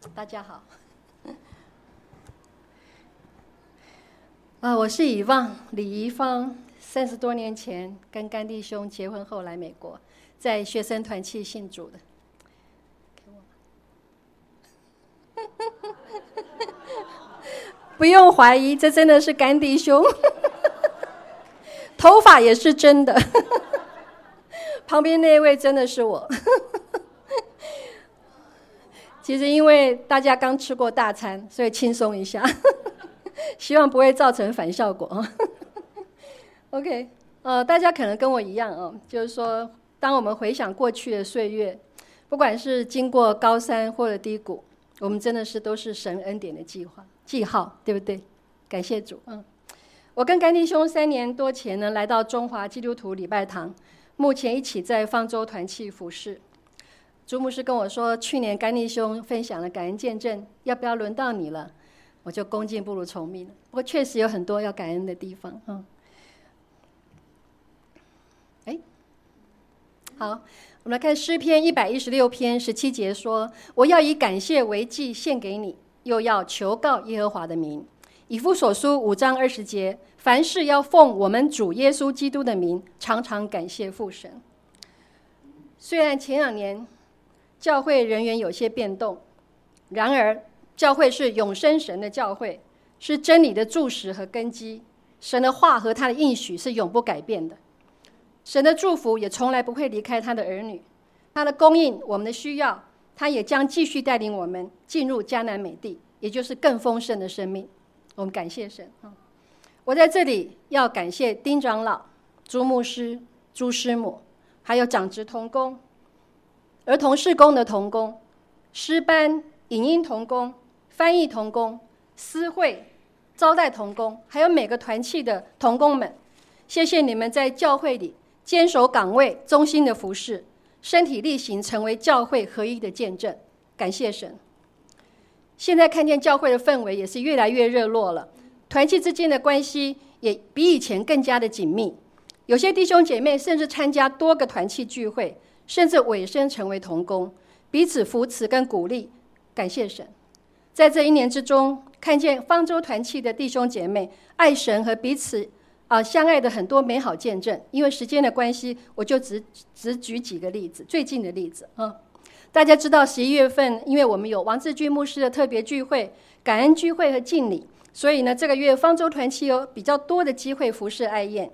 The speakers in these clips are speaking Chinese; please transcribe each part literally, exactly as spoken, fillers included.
大家好。啊，我是以望李怡芳，三十多年前跟甘弟兄结婚后来美国，在学生团契信主的。不用怀疑，这真的是甘弟兄，头发也是真的，旁边那位真的是我。其实因为大家刚吃过大餐，所以轻松一下，希望不会造成反效果。OK， 呃，大家可能跟我一样哦，就是说，当我们回想过去的岁月，不管是经过高山或者低谷，我们真的是都是神恩典的计划记号，对不对？感谢主。嗯，我跟甘弟兄三年多前呢，来到中华基督徒礼拜堂，目前一起在方舟团契服事。朱牧师跟我说，去年甘弟兄分享了感恩见证，要不要轮到你了？我就恭敬不如从命了。不过确实有很多要感恩的地方。嗯，哎，好，我们来看诗篇一百一十六篇十七节说：“我要以感谢为祭献给你，又要求告耶和华的名。”以弗所书五章二十节，凡事要奉我们主耶稣基督的名，常常感谢父神。虽然前两年教会人员有些变动，然而教会是永生神的教会，是真理的柱石和根基。神的话和他的应许是永不改变的，神的祝福也从来不会离开他的儿女，他的供应我们的需要，他也将继续带领我们进入迦南美地，也就是更丰盛的生命。我们感谢神。我在这里要感谢丁长老、朱牧师、朱师母，还有长职同工、儿童事工的同工、诗班、影音同工、翻译同工、私会、招待同工，还有每个团契的同工们，谢谢你们在教会里坚守岗位，忠心的服事，身体力行，成为教会合一的见证。感谢神。现在看见教会的氛围也是越来越热络了，团契之间的关系也比以前更加的紧密。有些弟兄姐妹甚至参加多个团契聚会，甚至委身成为同工，彼此扶持跟鼓励。感谢神。在这一年之中，看见方舟团契的弟兄姐妹爱神和彼此啊、呃、相爱的很多美好见证。因为时间的关系，我就只只举几个例子，最近的例子啊。大家知道十一月份，因为我们有王志军牧师的特别聚会、感恩聚会和敬礼，所以呢，这个月方舟团契有比较多的机会服侍爱宴。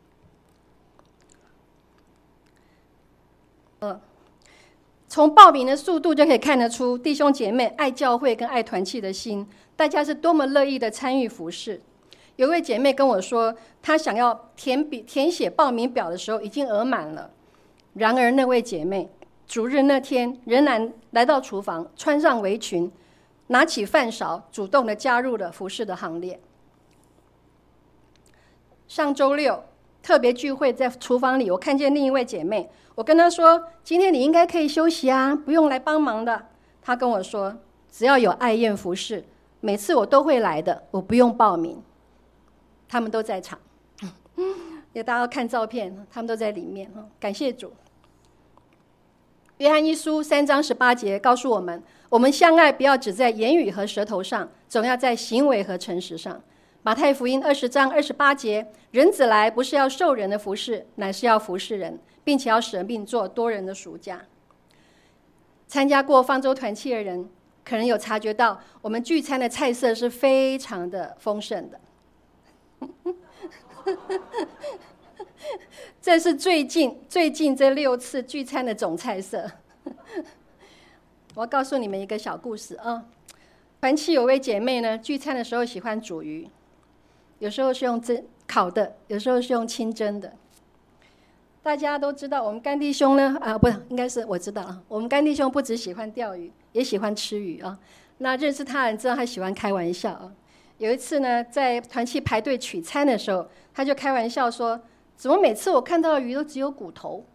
呃，从报名的速度就可以看得出弟兄姐妹爱教会跟爱团契的心，大家是多么乐意的参与服侍。有位姐妹跟我说，她想要填笔填写报名表的时候已经额满了，然而那位姐妹主日那天仍然来到厨房，穿上围裙，拿起饭勺，主动的加入了服侍的行列。上周六特别聚会在厨房里，我看见另一位姐妹，我跟她说，今天你应该可以休息啊，不用来帮忙的。她跟我说，只要有爱宴服侍，每次我都会来的，我不用报名。他们都在场，也大家要看照片，他们都在里面。感谢主。约翰一书三章十八节告诉我们，我们相爱不要只在言语和舌头上，总要在行为和诚实上。马太福音二十章二十八节，人子来不是要受人的服侍，乃是要服侍人，并且要舍命做多人的赎价。参加过方舟团契的人可能有察觉到，我们聚餐的菜色是非常的丰盛的。这是最近最近这六次聚餐的总菜色。我要告诉你们一个小故事啊。团契有位姐妹呢，聚餐的时候喜欢煮鱼，有时候是用蒸烤的，有时候是用清蒸的。大家都知道，我们甘弟兄呢，啊，不，应该是我知道啊。我们甘弟兄不只喜欢钓鱼，也喜欢吃鱼啊。那认识他的人知道他喜欢开玩笑啊。有一次呢，在团契排队取餐的时候，他就开玩笑说，怎么每次我看到的鱼都只有骨头？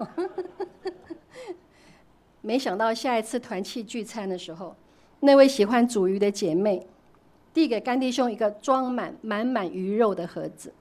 没想到下一次团契聚餐的时候，那位喜欢煮鱼的姐妹递给甘弟兄一个装满满满鱼肉的盒子，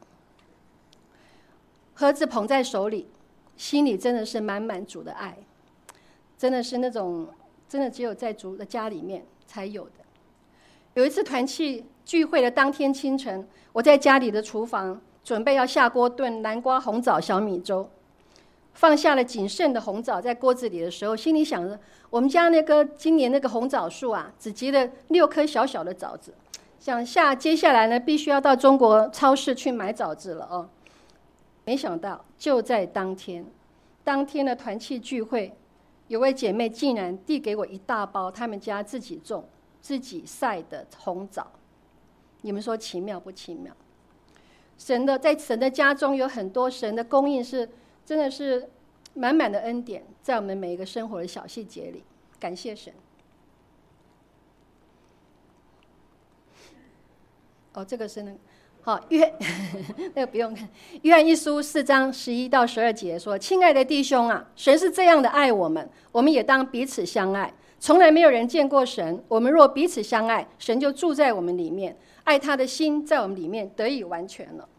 盒子捧在手里，心里真的是满满主的爱，真的是那种真的只有在主的家里面才有的。有一次团契聚会的当天清晨，我在家里的厨房准备要下锅炖南瓜红枣小米粥，放下了仅剩的红枣在锅子里的时候，心里想着我们家那个今年那个红枣树啊，只结了六颗小小的枣子，想下接下来呢，必须要到中国超市去买枣子了哦。没想到就在当天，当天的团契聚会，有位姐妹竟然递给我一大包他们家自己种、自己晒的红枣。你们说奇妙不奇妙？神的在神的家中有很多神的供应，是真的是满满的恩典，在我们每一个生活的小细节里。感谢神。哦，这个是那个好约那个不用看。约翰一书四章十一到十二节说：“亲爱的弟兄啊，神是这样的爱我们，我们也当彼此相爱。从来没有人见过神，我们若彼此相爱，神就住在我们里面，爱他的心在我们里面得以完全了。”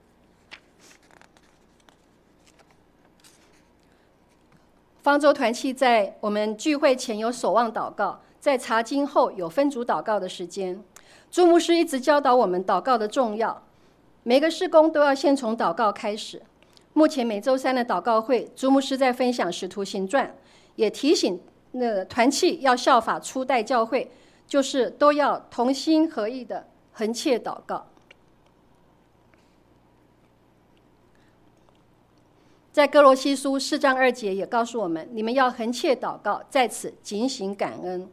方舟团契在我们聚会前有守望祷告，在查经后有分组祷告的时间。朱牧师一直教导我们祷告的重要，每个事工都要先从祷告开始。目前每周三的祷告会，朱牧师在分享《使徒行传》，也提醒那团契要效法初代教会，就是都要同心合意的恒切祷告。在哥罗西书四章二节也告诉我们，你们要恒切祷告，在此警醒感恩。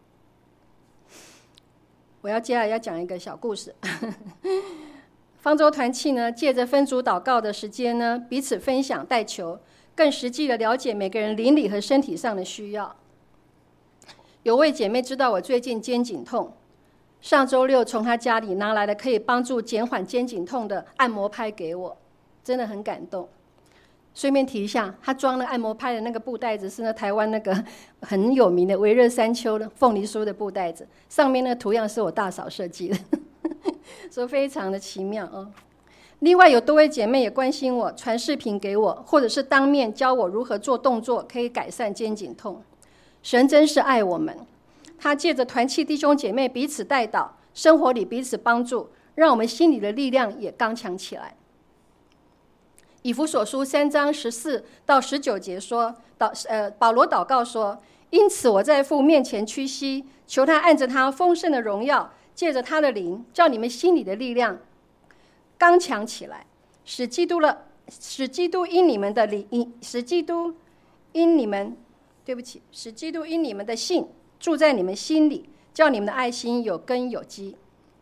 我要接下来要讲一个小故事。方舟团契呢，借着分组祷告的时间呢，彼此分享带球，更实际的了解每个人邻里和身体上的需要。有位姐妹知道我最近肩颈痛，上周六从她家里拿来了可以帮助减缓肩颈痛的按摩拍给我，真的很感动。顺便提一下，他装了按摩拍的那个布袋子是那台湾那个很有名的维热山丘的凤梨酥的布袋子，上面那个图样是我大嫂设计的，所以非常的奇妙哦。另外有多位姐妹也关心我，传视频给我，或者是当面教我如何做动作可以改善肩颈痛。神真是爱我们，他借着团契弟兄姐妹彼此代祷，生活里彼此帮助，让我们心里的力量也刚强起来。以弗所书三章十四到十九节说，祷呃保罗祷告说：“因此我在父面前屈膝，求他按着他丰盛的荣耀，借着他的灵，叫你们心里的力量刚强起来，使基督了，使基督因你们的灵，使基督因你们，对不起，使基督因你们的信住在你们心里，叫你们的爱心有根有基。”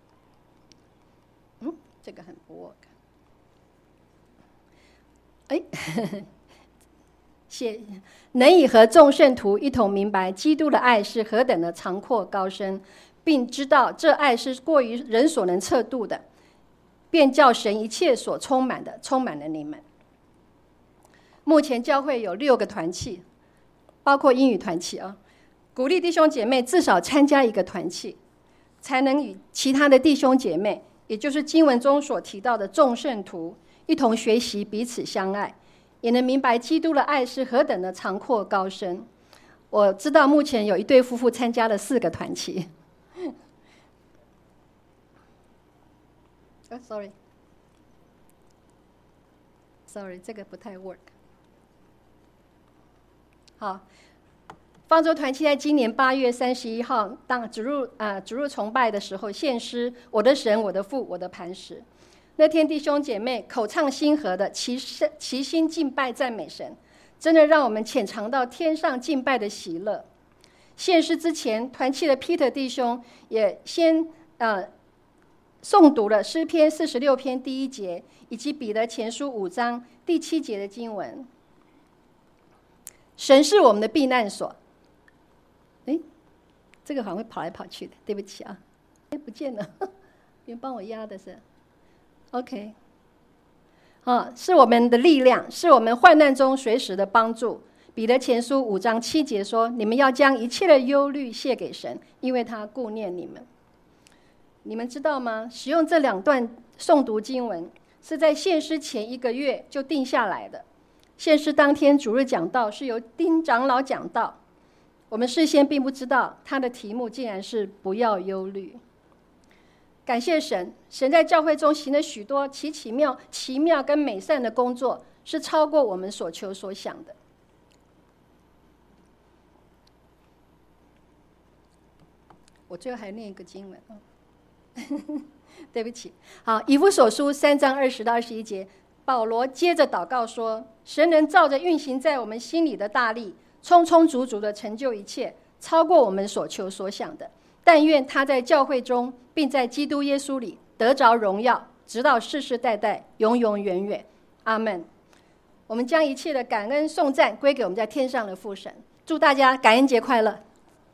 嗯，这个很不 work。哎，谢能以和众圣徒一同明白基督的爱是何等的长阔高深，并知道这爱是过于人所能测度的，便叫神一切所充满的充满了你们。目前教会有六个团契，包括英语团契啊，鼓励弟兄姐妹至少参加一个团契，才能与其他的弟兄姐妹，也就是经文中所提到的众圣徒一同学习彼此相爱，也能明白基督的爱是何等的长阔高深。我知道目前有一对夫妇参加了四个团契。oh, sorry sorry 这个不太 work。 好，方舟团契在今年八月三十一号当主入啊主入崇拜的时候献诗，我的神，我的父，我的磐石。那天弟兄姐妹口唱心和的齐齐心敬拜赞美神，真的让我们浅尝到天上敬拜的喜乐。献诗之前，团契的 Peter 弟兄也先呃诵读了诗篇四十六篇第一节，以及彼得前书五章第七节的经文。神是我们的避难所。哎，这个好像会跑来跑去的，对不起啊，哎不见了，别人帮我压的是。OK， 啊，是我们的力量，是我们患难中随时的帮助。彼得前书五章七节说：“你们要将一切的忧虑卸给神，因为他顾念你们。”你们知道吗？使用这两段诵读经文是在献诗前一个月就定下来的。献诗当天主日讲道是由丁长老讲道， 我们事先并不知道他的题目竟然是不要忧虑。感谢神，神在教会中行了许多奇奇妙、奇妙跟美善的工作，是超过我们所求所想的。我最后还念一个经文，对不起。好，以弗所书三章二十到二十一节，保罗接着祷告说：神能照着运行在我们心里的大力，充充足足的成就一切，超过我们所求所想的。但愿他在教会中，并在基督耶稣里得着荣耀，直到世世代代，永永远远。阿们。我们将一切的感恩颂赞归给我们在天上的父神。祝大家感恩节快乐。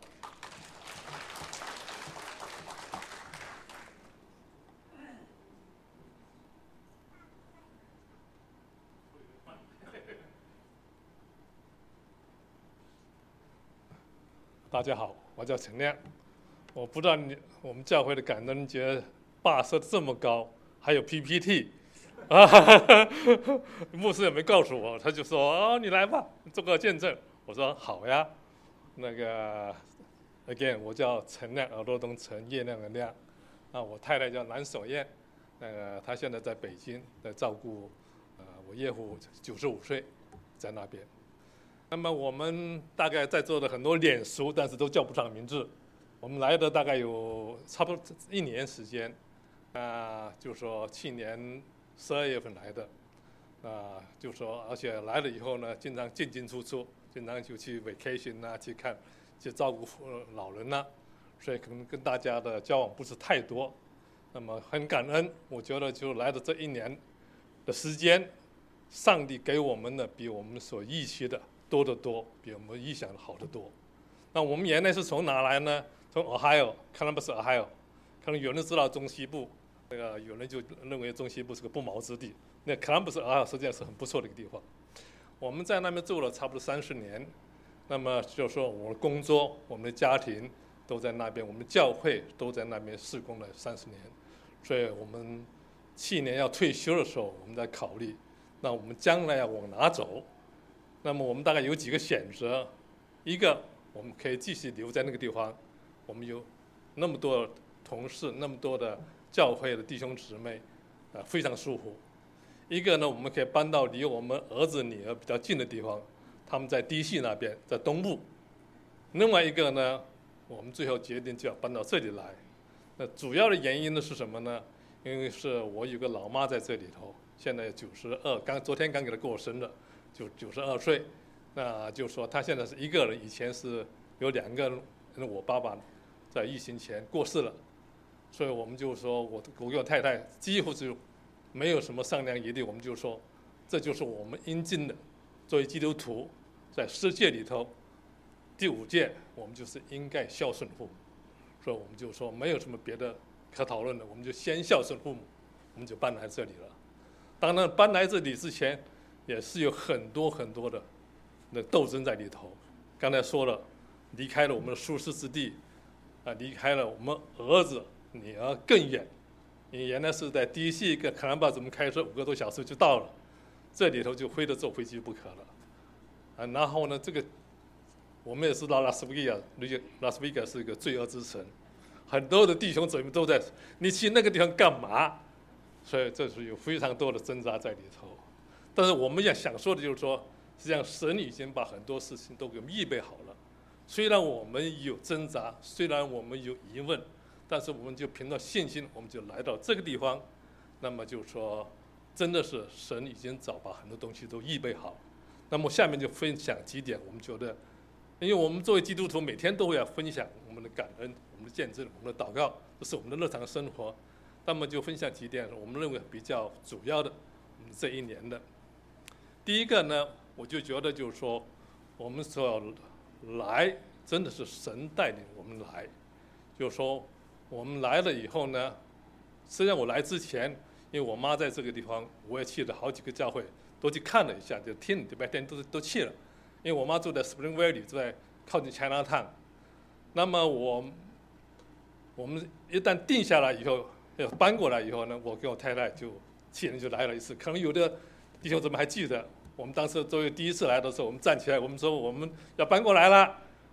大家好，我叫陈亮。我不知道你我们教会的感恩节坝设这么高，还有 P P T， 啊，牧师也没告诉我，他就说哦，你来吧，做个见证。我说好呀。那个 again， 我叫陈亮，耳朵东陈，月亮的亮。啊，我太太叫蓝守燕，那个她现在在北京，在照顾呃我岳父九十五岁，在那边。那么我们大概在座的很多脸熟，但是都叫不上名字。我们来的大概有差不多一年时间，啊、呃，就说去年十二月份来的，啊、呃，就说而且来了以后呢，经常进进出出，经常就去 vacation 啊，去看，去照顾老人呐、啊，所以可能跟大家的交往不是太多。那么很感恩，我觉得就来的这一年的时间，上帝给我们的比我们所预期的多得多，比我们预想的好得多。那我们原来是从哪来呢？从 Ohio，Columbus Ohio， 可能有人知道中西部，那个有人就认为中西部是个不毛之地。那 Columbus Ohio 实际上是很不错的一个地方。我们在那边住了差不多三十年，那么就说我的工作、我们的家庭都在那边，我们的教会都在那边事工了三十年。所以我们去年要退休的时候，我们在考虑，那我们将来要往哪走？那么我们大概有几个选择，一个我们可以继续留在那个地方，我们有那么多同事，那么多的教会的弟兄姊妹，呃，非常舒服。一个呢，我们可以搬到离我们儿子女儿比较近的地方，他们在 D C 那边，在东部。另外一个呢，我们最后决定就要搬到这里来。那主要的原因呢是什么呢？因为是我有个老妈在这里头，现在九十二，刚昨天刚给她过生日。就九十二岁，那就说他现在是一个人，以前是有两个人，因为我爸爸在疫情前过世了，所以我们就说我我跟我太太几乎就没有什么商量余地，我们就说这就是我们应尽的，作为基督徒在世界里头第五诫，我们就是应该孝顺父母，所以我们就说没有什么别的可讨论的，我们就先孝顺父母，我们就搬来这里了。当然搬来这里之前，也是有很多很多的那斗争在里头。刚才说了，离开了我们的舒适之地，啊，离开了我们儿子女儿更远。你原来是在 D C 跟克兰巴，我们开车五个多小时就到了，这里头就非得坐飞机不可了。啊，然后呢，这个我们也知道拉斯维加斯，拉斯维加斯是一个罪恶之城，很多的弟兄姊妹都在，你去那个地方干嘛？所以这是有非常多的挣扎在里头。但是我们要想说的就是说，实际上神已经把很多事情都给我们预备好了。虽然我们有挣扎，虽然我们有疑问，但是我们就凭着信心，我们就来到这个地方。那么就说，真的是神已经早把很多东西都预备好。那么下面就分享几点，我们觉得，因为我们作为基督徒，每天都会要分享我们的感恩、我们的见证、我们的祷告，这是我们的日常生活。那么就分享几点，我们认为比较主要的，我们这一年的。第一个呢，我就觉得就是说，我们所来真的是神带领我们来，就是说我们来了以后呢，实际上我来之前，因为我妈在这个地方，我也去了好几个教会，都去看了一下，就听礼拜天都都去了，因为我妈住在 Spring Valley， 在靠近 Chinatown。那么我我们一旦定下来以后，要搬过来以后呢，我跟我太太就去年就来了一次，可能有的弟兄姊妹还记得，我们当时作为第一次来的时候，我们站起来，我们说我们要搬过来了，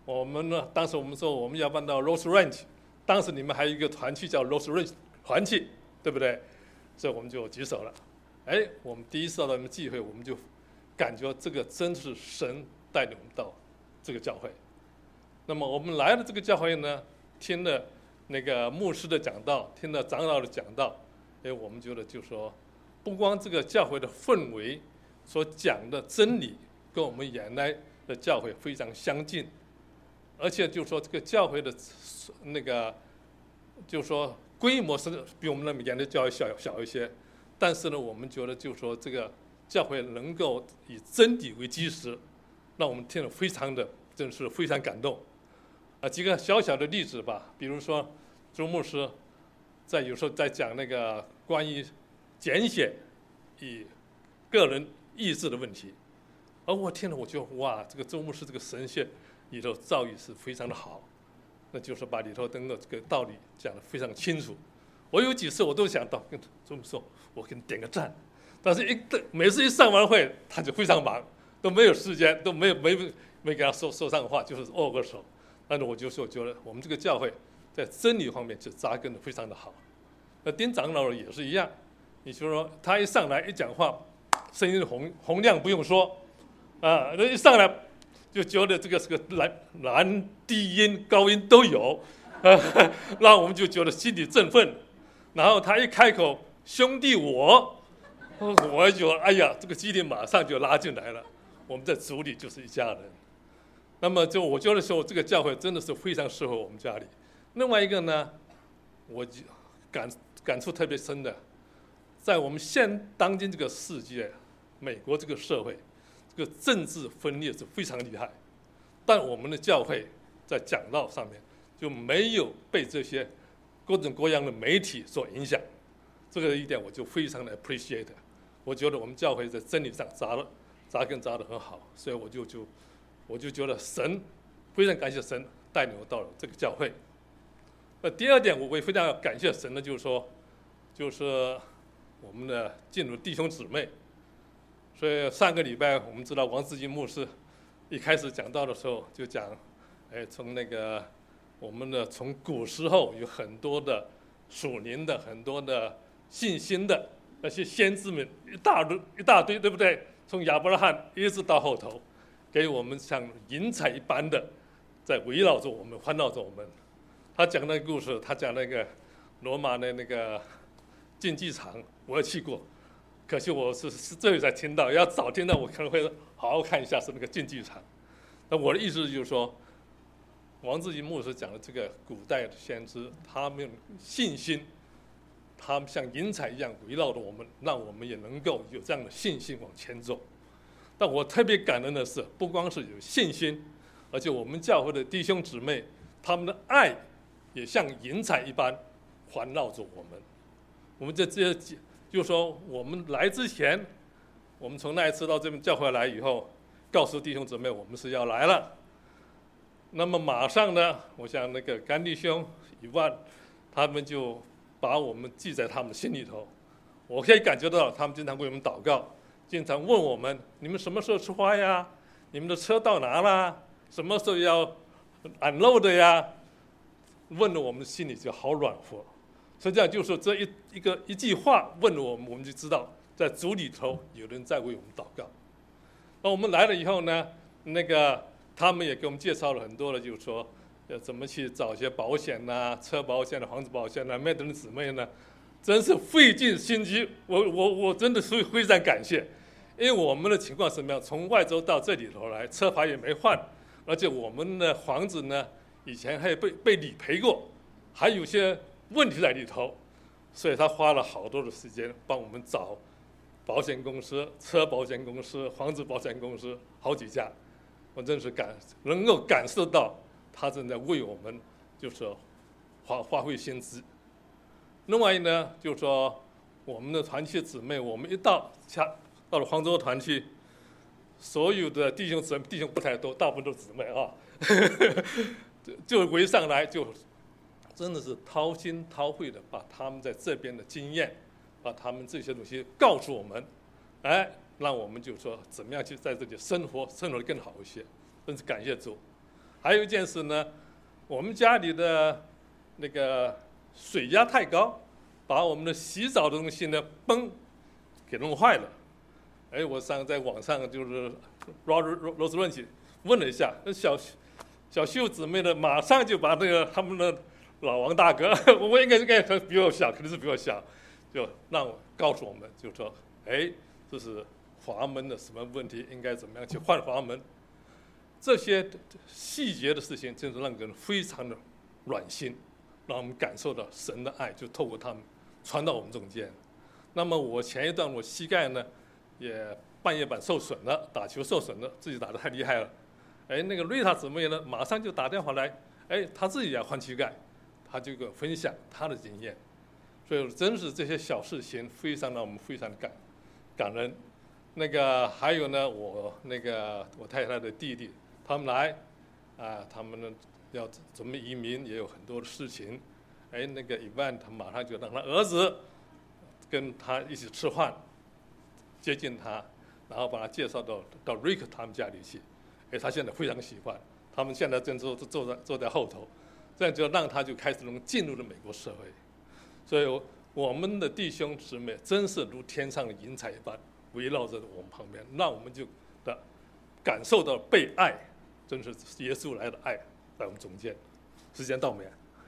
我们呢，当时我们说我们要搬到 Rose Ranch， 当时你们还有一个团契叫 Rose Ranch 团契，对不对？所以我们就举手了。哎，我们第一次到你们聚会，我们就感觉这个真是神带领我们到这个教会。那么我们来了这个教会呢，听了那个牧师的讲道，听了长老的讲道，哎，我们觉得就说，不光这个教会的氛围所讲的真理跟我们原来的教会非常相近，而且就说这个教会的那个，就说规模是比我们那原来的教会小小一些，但是呢，我们觉得就说这个教会能够以真理为基石，让我们听了非常的真是非常感动。啊，几个小小的例子吧，比如说周牧师在有时候在讲那个关于拣选与个人意志的问题，而我听了我觉得哇，这个周牧师这个神学里头造诣是非常的好，那就是把里头等的这个道理讲得非常清楚。我有几次我都想到跟周牧师说，我给你点个赞，但是一每次一上完会他就非常忙，都没有时间，都没有没没给他说说上话，就是握个手。但是我就说，觉得我们这个教会在真理方面就扎根的非常的好。那丁长老也是一样，你就说他一上来一讲话，声音洪洪亮不用说，啊，那一上来就觉得这个是个蓝蓝低音高音都有，啊，让我们就觉得心里振奋。然后他一开口兄弟我，我就哎呀，这个基地马上就拉进来了，我们在主里就是一家人。那么就我觉得说，这个教会真的是非常适合我们家里。另外一个呢，我感感触特别深的，在我们现当今这个世界，美国这个社会，这个政治分裂是非常厉害，但我们的教会在讲道上面就没有被这些各种各样的媒体所影响，这个一点我就非常的 appreciate。我觉得我们教会在真理上扎了扎根扎得很好，所以我就就。我就觉得神非常感谢神带领我到了这个教会。那第二点，我也非常要感谢神的，就是说，就是我们的进入弟兄姊妹。所以上个礼拜我们知道王志金牧师一开始讲道的时候就讲，哎，从那个我们的从古时候有很多的属灵的、很多的信心的那些先知们一大堆一大堆，对不对？从亚伯拉罕一直到后头。给我们像云彩一般的在围绕着我们，环绕着我们。他讲那个故事，他讲那个罗马的那个竞技场，我也去过，可惜我是是这里才听到，要早听到我可能会好好看一下是那个竞技场。那我的意思就是说，王志金牧师讲的这个古代的先知，他们信心，他们像云彩一样围绕着我们，让我们也能够有这样的信心往前走。但我特别感恩的是，不光是有信心，而且我们教会的弟兄姊妹，他们的爱也像云彩一般环绕着我们。我们这这就说，我们来之前，我们从那一次到这边教会来以后，告诉弟兄姊妹我们是要来了。那么马上呢，我想那个甘弟兄以外，他们就把我们记在他们心里头。我可以感觉到他们经常为我们祷告。经常问我们：你们什么时候出发呀？你们的车到哪了？什么时候要unload的呀？问了我们心里就好软和。实际上就是说这一一个一句话问了我们，我们就知道在主里头有人在为我们祷告。那我们来了以后呢，那个他们也给我们介绍了很多的，就是说要怎么去找一些保险呐、车保险的、房子保险呐、麦登的姊妹呢，真是费尽心机。我我我真的是非常感谢。因为我们的情况是什么样？从外州到这里头来，车牌也没换，而且我们的房子呢，以前还被被理赔过，还有些问题在里头，所以他花了好多的时间帮我们找保险公司、车保险公司、房子保险公司好几家，我真是感能够感受到他正在为我们就是发发挥心资。另外呢，就是说我们的团契姊妹，我们一到下。到了黄州团去，所有的弟兄姊妹，弟兄不太多，大部分都是姊妹啊，就围上来，就真的是掏心掏肺的把他们在这边的经验，把他们这些东西告诉我们，哎，让我们就说怎么样去在这里生活，生活得更好一些，真是感谢主。 还有一件事呢，我们家里的那个水压太高，把我们的洗澡的东西呢，嘣，给弄坏了。哎，我上在网上就是罗罗罗斯论起问了一下，那小小秀姊妹呢，马上就把那个他们的老王大哥，我应该应该比我小，肯定是比我小，就让我告诉我们，就说，哎，这是阀门的什么问题，应该怎么样去换阀门。这些细节的事情，真是让人非常的暖心，让我们感受到神的爱，就透过他们传到我们中间。那么我前一段我膝盖呢，也半月板受损了，打球受损了，自己打得太厉害了。哎，那个瑞塔姊妹呢，马上就打电话来，哎，她自己也换膝盖，她就给我分享她的经验。所以真是这些小事情，非常让我们非常感感恩。那个还有呢，我那个我太太的弟弟，他们来，啊，他们呢要准备移民，也有很多的事情。哎，那个 Evan 他马上就让他儿子跟他一起吃饭，接近他，然后把他介绍到到 Rick 他们家里去。哎，他现在非常喜欢，他们现在正坐坐在坐在后头，这样就让他就开始能进入了美国社会。所以我们的弟兄姊妹真是如天上的云彩一般围绕着我们旁边，让我们就的感受到被爱，真是耶稣来的爱在我们中间。时间到没？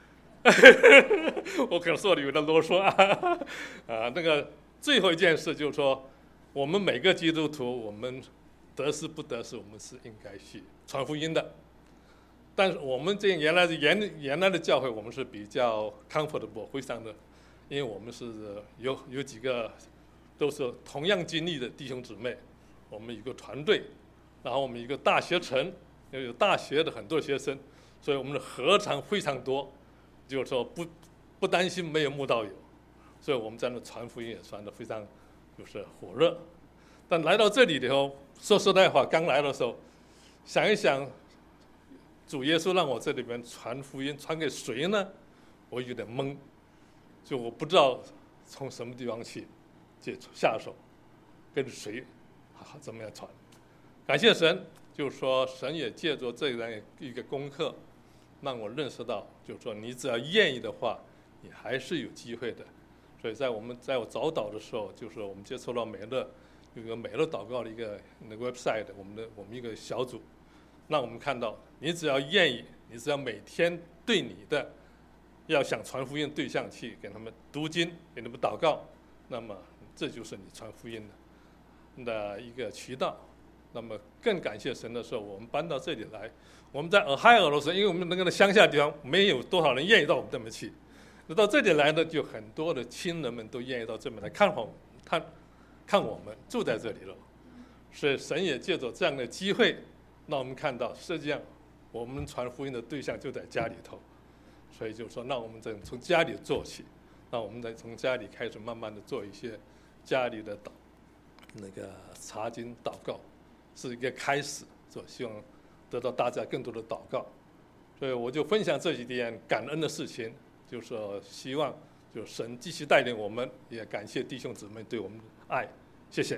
我可能说的有点啰嗦啊。啊，那个最后一件事就是说，我们每个基督徒，我们得失不得失，我们是应该去传福音的。但是我们这原来的原原来的教会，我们是比较 comfortable， 非常的，因为我们是有有几个都是同样经历的弟兄姊妹，我们有个团队，然后我们一个大学城，有大学的很多学生，所以我们的合唱非常多，就是说不不担心没有慕道友，所以我们在那传福音也传得非常就是火热。但来到这里以后，说实在话，刚来的时候，想一想，主耶稣让我这里边传福音，传给谁呢？我有点懵，就我不知道从什么地方去去下手，跟谁怎么样传。感谢神，就是说神也借着这样一个功课，让我认识到，就是说你只要愿意的话，你还是有机会的。所以在我们在我早祷的时候，就是我们接触到美乐。有一个美乐祷告的一个那个 website， 我们的我们一个小组，让我们看到，你只要愿意，你只要每天对你的要想传福音对象去给他们读经，给他们祷告，那么这就是你传福音的的一个渠道。那么更感谢神的时候，我们搬到这里来，我们在俄亥俄的时候，因为我们那个乡下地方没有多少人愿意到我们这边去，那到这里来呢，就很多的亲人们都愿意到这边来看我们，看。看我们住在这里了，所以神也借着这样的机会，让我们看到，实际上我们传福音的对象就在家里头，所以就说，让我们再从家里做起，让我们再从家里开始，慢慢的做一些家里的祷，那个查经祷告，是一个开始，所希望得到大家更多的祷告，所以我就分享这几点感恩的事情，就是说希望就神继续带领我们，也感谢弟兄姊妹对我们的爱，谢谢。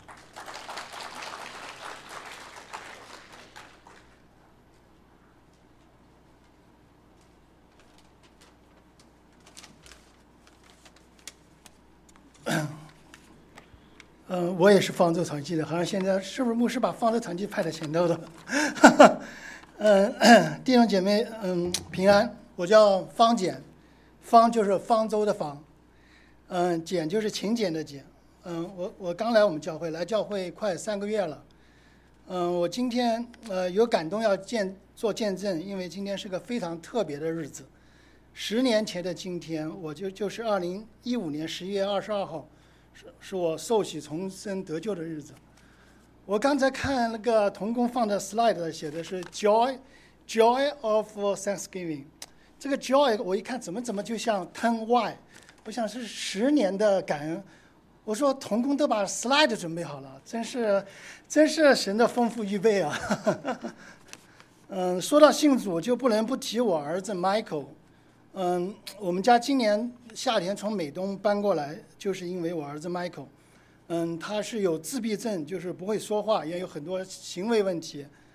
嗯，我也是方舟团契的，好像现在是不是牧师把方舟团契派在前头的？嗯，弟兄姐妹，嗯，平安，我叫方简，方就是方舟的方，嗯，简就是勤俭的俭。嗯，我我刚来我们教会，来教会快三个月了。嗯，我今天呃有感动要见做见证，因为今天是个非常特别的日子。十年前的今天，我就就是二零一五年十一月二十二号。是是我受洗重生得救的日子。我刚才看那个同工放的 slide 写的是 joy joy of Thanksgiving， 这个 joy 我一看怎么怎么就像 ten y， 我想是十年的感恩。我说同工都把 slide 准备好了，真是真是神的丰富预备啊。嗯，说到信主就不能不提我儿子 Michael。嗯，我们家今年夏天从美东搬过来，就是因为我儿子 Michael， 嗯，他是有自闭症，就是不会说话，也有很多行为问题，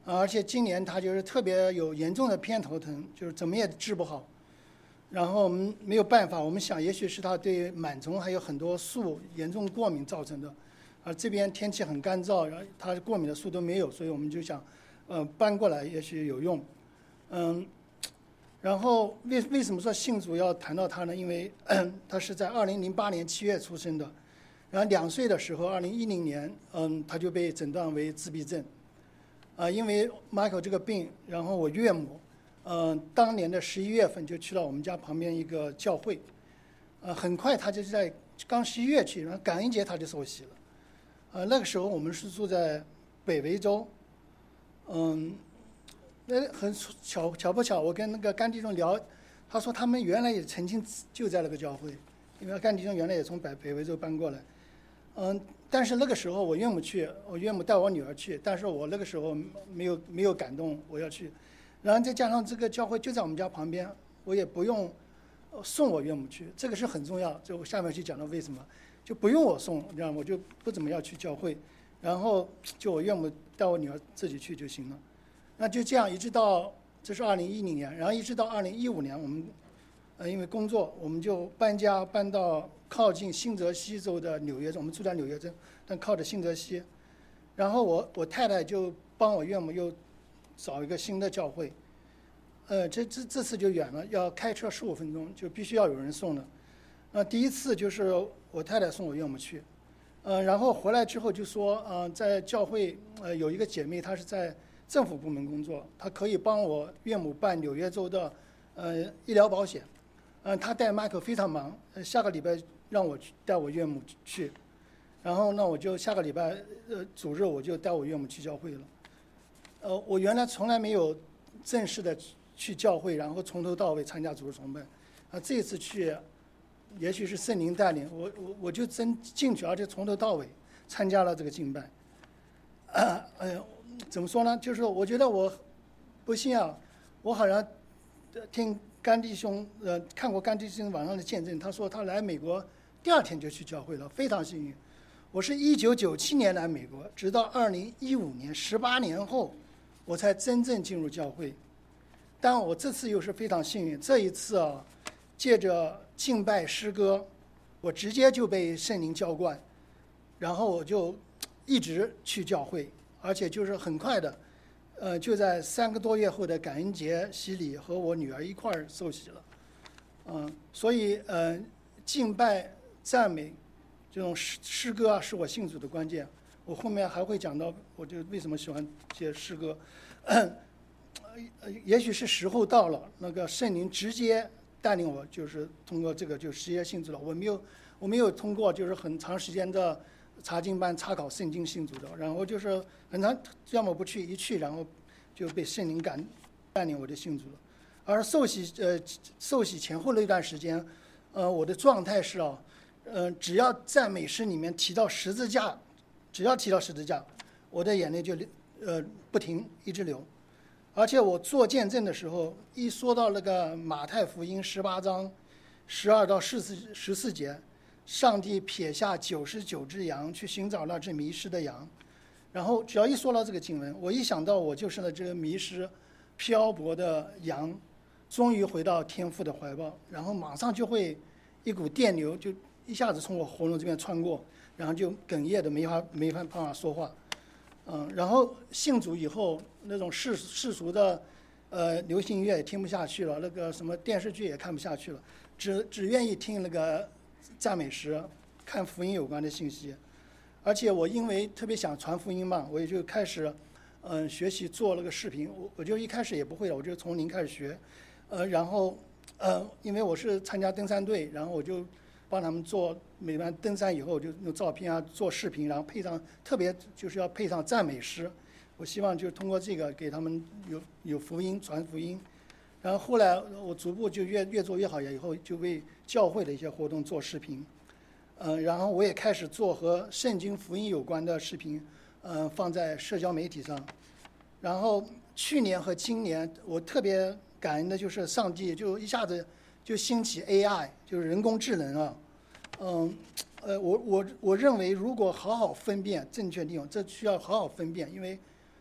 而且今年他就是特别有严重的偏头疼，就是怎么也治不好。然后我们没有办法，我们想也许是他对螨虫还有很多素严重过敏造成的，而这边天气很干燥，然后他过敏的素都没有，所以我们就想，呃，搬过来也许有用，嗯，然后为为什么说信主要谈到他呢？因为他是在二零零八年七月出生的，然后两岁的时候，二零一零年，嗯，他就被诊断为自闭症，啊、呃，因为 Michael 这个病，然后我岳母。嗯、呃，当年的十一月份就去到我们家旁边一个教会，呃，很快他就在刚十一月去，然后感恩节他就受洗了，呃，那个时候我们是住在北维州，嗯，那很巧巧不巧，我跟那个甘弟兄聊，他说他们原来也曾经就在那个教会，因为甘弟兄原来也从北北维州搬过来，嗯，但是那个时候我岳母去，我岳母带我女儿去，但是我那个时候没有没有感动我要去。然后再加上这个教会就在我们家旁边，我也不用送我岳母去，这个是很重要。就我下面去讲到为什么，就不用我送，这样我就不怎么要去教会，然后就我岳母带我女儿自己去就行了。那就这样一直到这是二零一零年，然后一直到二零一五年，我们呃因为工作我们就搬家搬到靠近新泽西州的纽约州，我们住在纽约州，但靠着新泽西。然后我我太太就帮我岳母又找一个新的教会，呃，这这这次就远了，要开车十五分钟，就必须要有人送的。呃，第一次就是我太太送我岳母去，呃，然后回来之后就说，呃，在教会呃有一个姐妹，她是在政府部门工作，她可以帮我岳母办纽约州的呃医疗保险，嗯、呃，她带 Michael 非常忙，呃，下个礼拜让我去带我岳母去，然后呢，我就下个礼拜呃主日我就带我岳母去教会了。呃，我原来从来没有正式的去教会，然后从头到尾参加主日崇拜，啊，这次去，也许是圣灵带领我，我我就真进去，而且从头到尾参加了这个敬拜。啊，哎呀，怎么说呢？就是我觉得我不幸啊，我好像听甘弟兄呃看过甘弟兄网上的见证，他说他来美国第二天就去教会了，非常幸运。我是一九九七年来美国，直到二零一五年，十八年后。我才真正进入教会，但我这次又是非常幸运，这一次啊，借着敬拜诗歌，我直接就被圣灵浇灌，然后我就一直去教会，而且就是很快的，呃，就在三个多月后的感恩节洗礼和我女儿一块儿受洗了，嗯、呃，所以呃，敬拜赞美这种诗诗歌啊，是我信主的关键。我后面还会讲到，我就为什么喜欢写诗歌，呃，也许是时候到了，那个圣灵直接带领我，就是通过这个就直接信主了。我没有，我没有通过就是很长时间的查经班查考圣经信主的，然后就是很长，要么不去，一去然后就被圣灵感带领我就信主了。而受洗呃受洗前后那段时间，呃，我的状态是啊，呃，只要赞美诗里面提到十字架。只要提到十字架，我的眼泪就流，呃，不停一直流。而且我做见证的时候，一说到那个马太福音十八章十二到十四十四节，上帝撇下九十九只羊去寻找那只迷失的羊，然后只要一说到这个经文，我一想到我就是那只迷失、漂泊的羊，终于回到天父的怀抱，然后马上就会一股电流就一下子从我喉咙这边穿过。然后就哽咽的没法没法办法说话，嗯，然后信主以后，那种世世俗的，呃，流行音乐也听不下去了，那个什么电视剧也看不下去了，只只愿意听那个赞美诗，看福音有关的信息，而且我因为特别想传福音嘛，我也就开始，嗯，学习做那个视频，我我就一开始也不会了，我就从零开始学，呃，然后，呃，因为我是参加登山队，然后我就。帮他们做每晚登山以后就用照片啊做视频，然后配上特别就是要配上赞美诗，我希望就通过这个给他们有有福音传福音，然后后来我逐步就越越做越好，以后就为教会的一些活动做视频，嗯、呃，然后我也开始做和圣经福音有关的视频，嗯、呃，放在社交媒体上，然后去年和今年我特别感恩的就是上帝就一下子。就兴起 A I， 就是人工智能啊，嗯，呃，我我我认为如果好好分辨，正确利用，这需要好好分辨，因为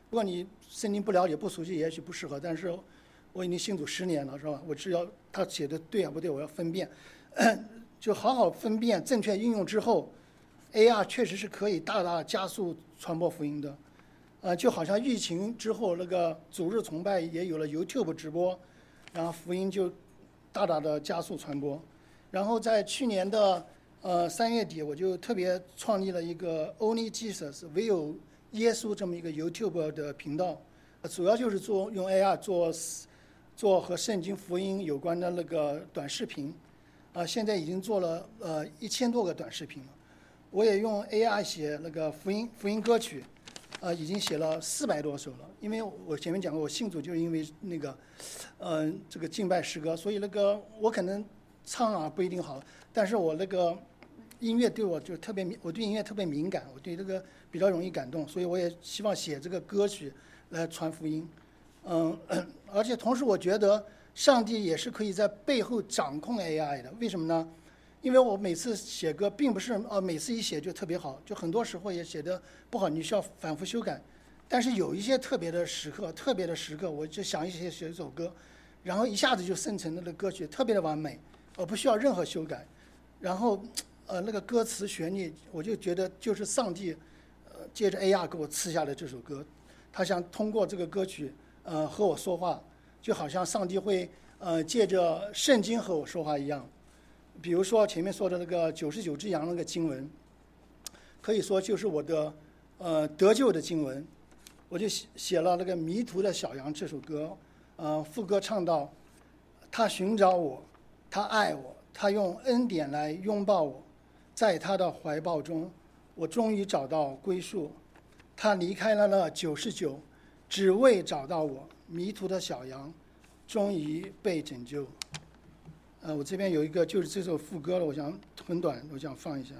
如果你圣经不了解、不熟悉，也许不适合。但是我已经信主十年了，是吧？我只要他写的对啊不对，我要分辨，就好好分辨，正确应用之后 ，A R 确实是可以大大加速传播福音的。呃，就好像疫情之后那个主日崇拜也有了 YouTube 直播，然后福音就大大的加速传播。然后在去年的呃三月底，我就特别创立了一个 Only Jesus 唯有耶稣这么一个 YouTube 的频道，主要就是做用 A R 做做和圣经福音有关的那个短视频，啊、呃，现在已经做了呃一千多个短视频了。我也用 A R 写那个福音福音歌曲。呃，已经写了四百多首了。因为我前面讲过，我信主就是因为那个，呃，这个敬拜诗歌，所以那个我可能唱啊不一定好，但是我那个音乐对我就特别敏，我对音乐特别敏感，我对这个比较容易感动，所以我也希望写这个歌曲来传福音。嗯，而且同时我觉得上帝也是可以在背后掌控 A I 的，为什么呢？因为我每次写歌并不是呃每次一写就特别好，就很多时候也写得不好，你需要反复修改。但是有一些特别的时刻，特别的时刻，我就想一写写一首歌，然后一下子就生成了那个歌曲，特别的完美，我不需要任何修改。然后呃那个歌词旋律，我就觉得就是上帝呃借着 A R 给我赐下的这首歌，他想通过这个歌曲呃和我说话，就好像上帝会呃借着圣经和我说话一样。比如说前面说的那个九十九只羊那个经文，可以说就是我的呃得救的经文。我就写写了那个迷途的小羊这首歌，呃副歌唱到，他寻找我，他爱我，他用恩典来拥抱我，在他的怀抱中，我终于找到归宿。他离开了那九十九，只为找到我，迷途的小羊终于被拯救。呃，我这边有一个就是这首副歌了，我想很短，我想放一下。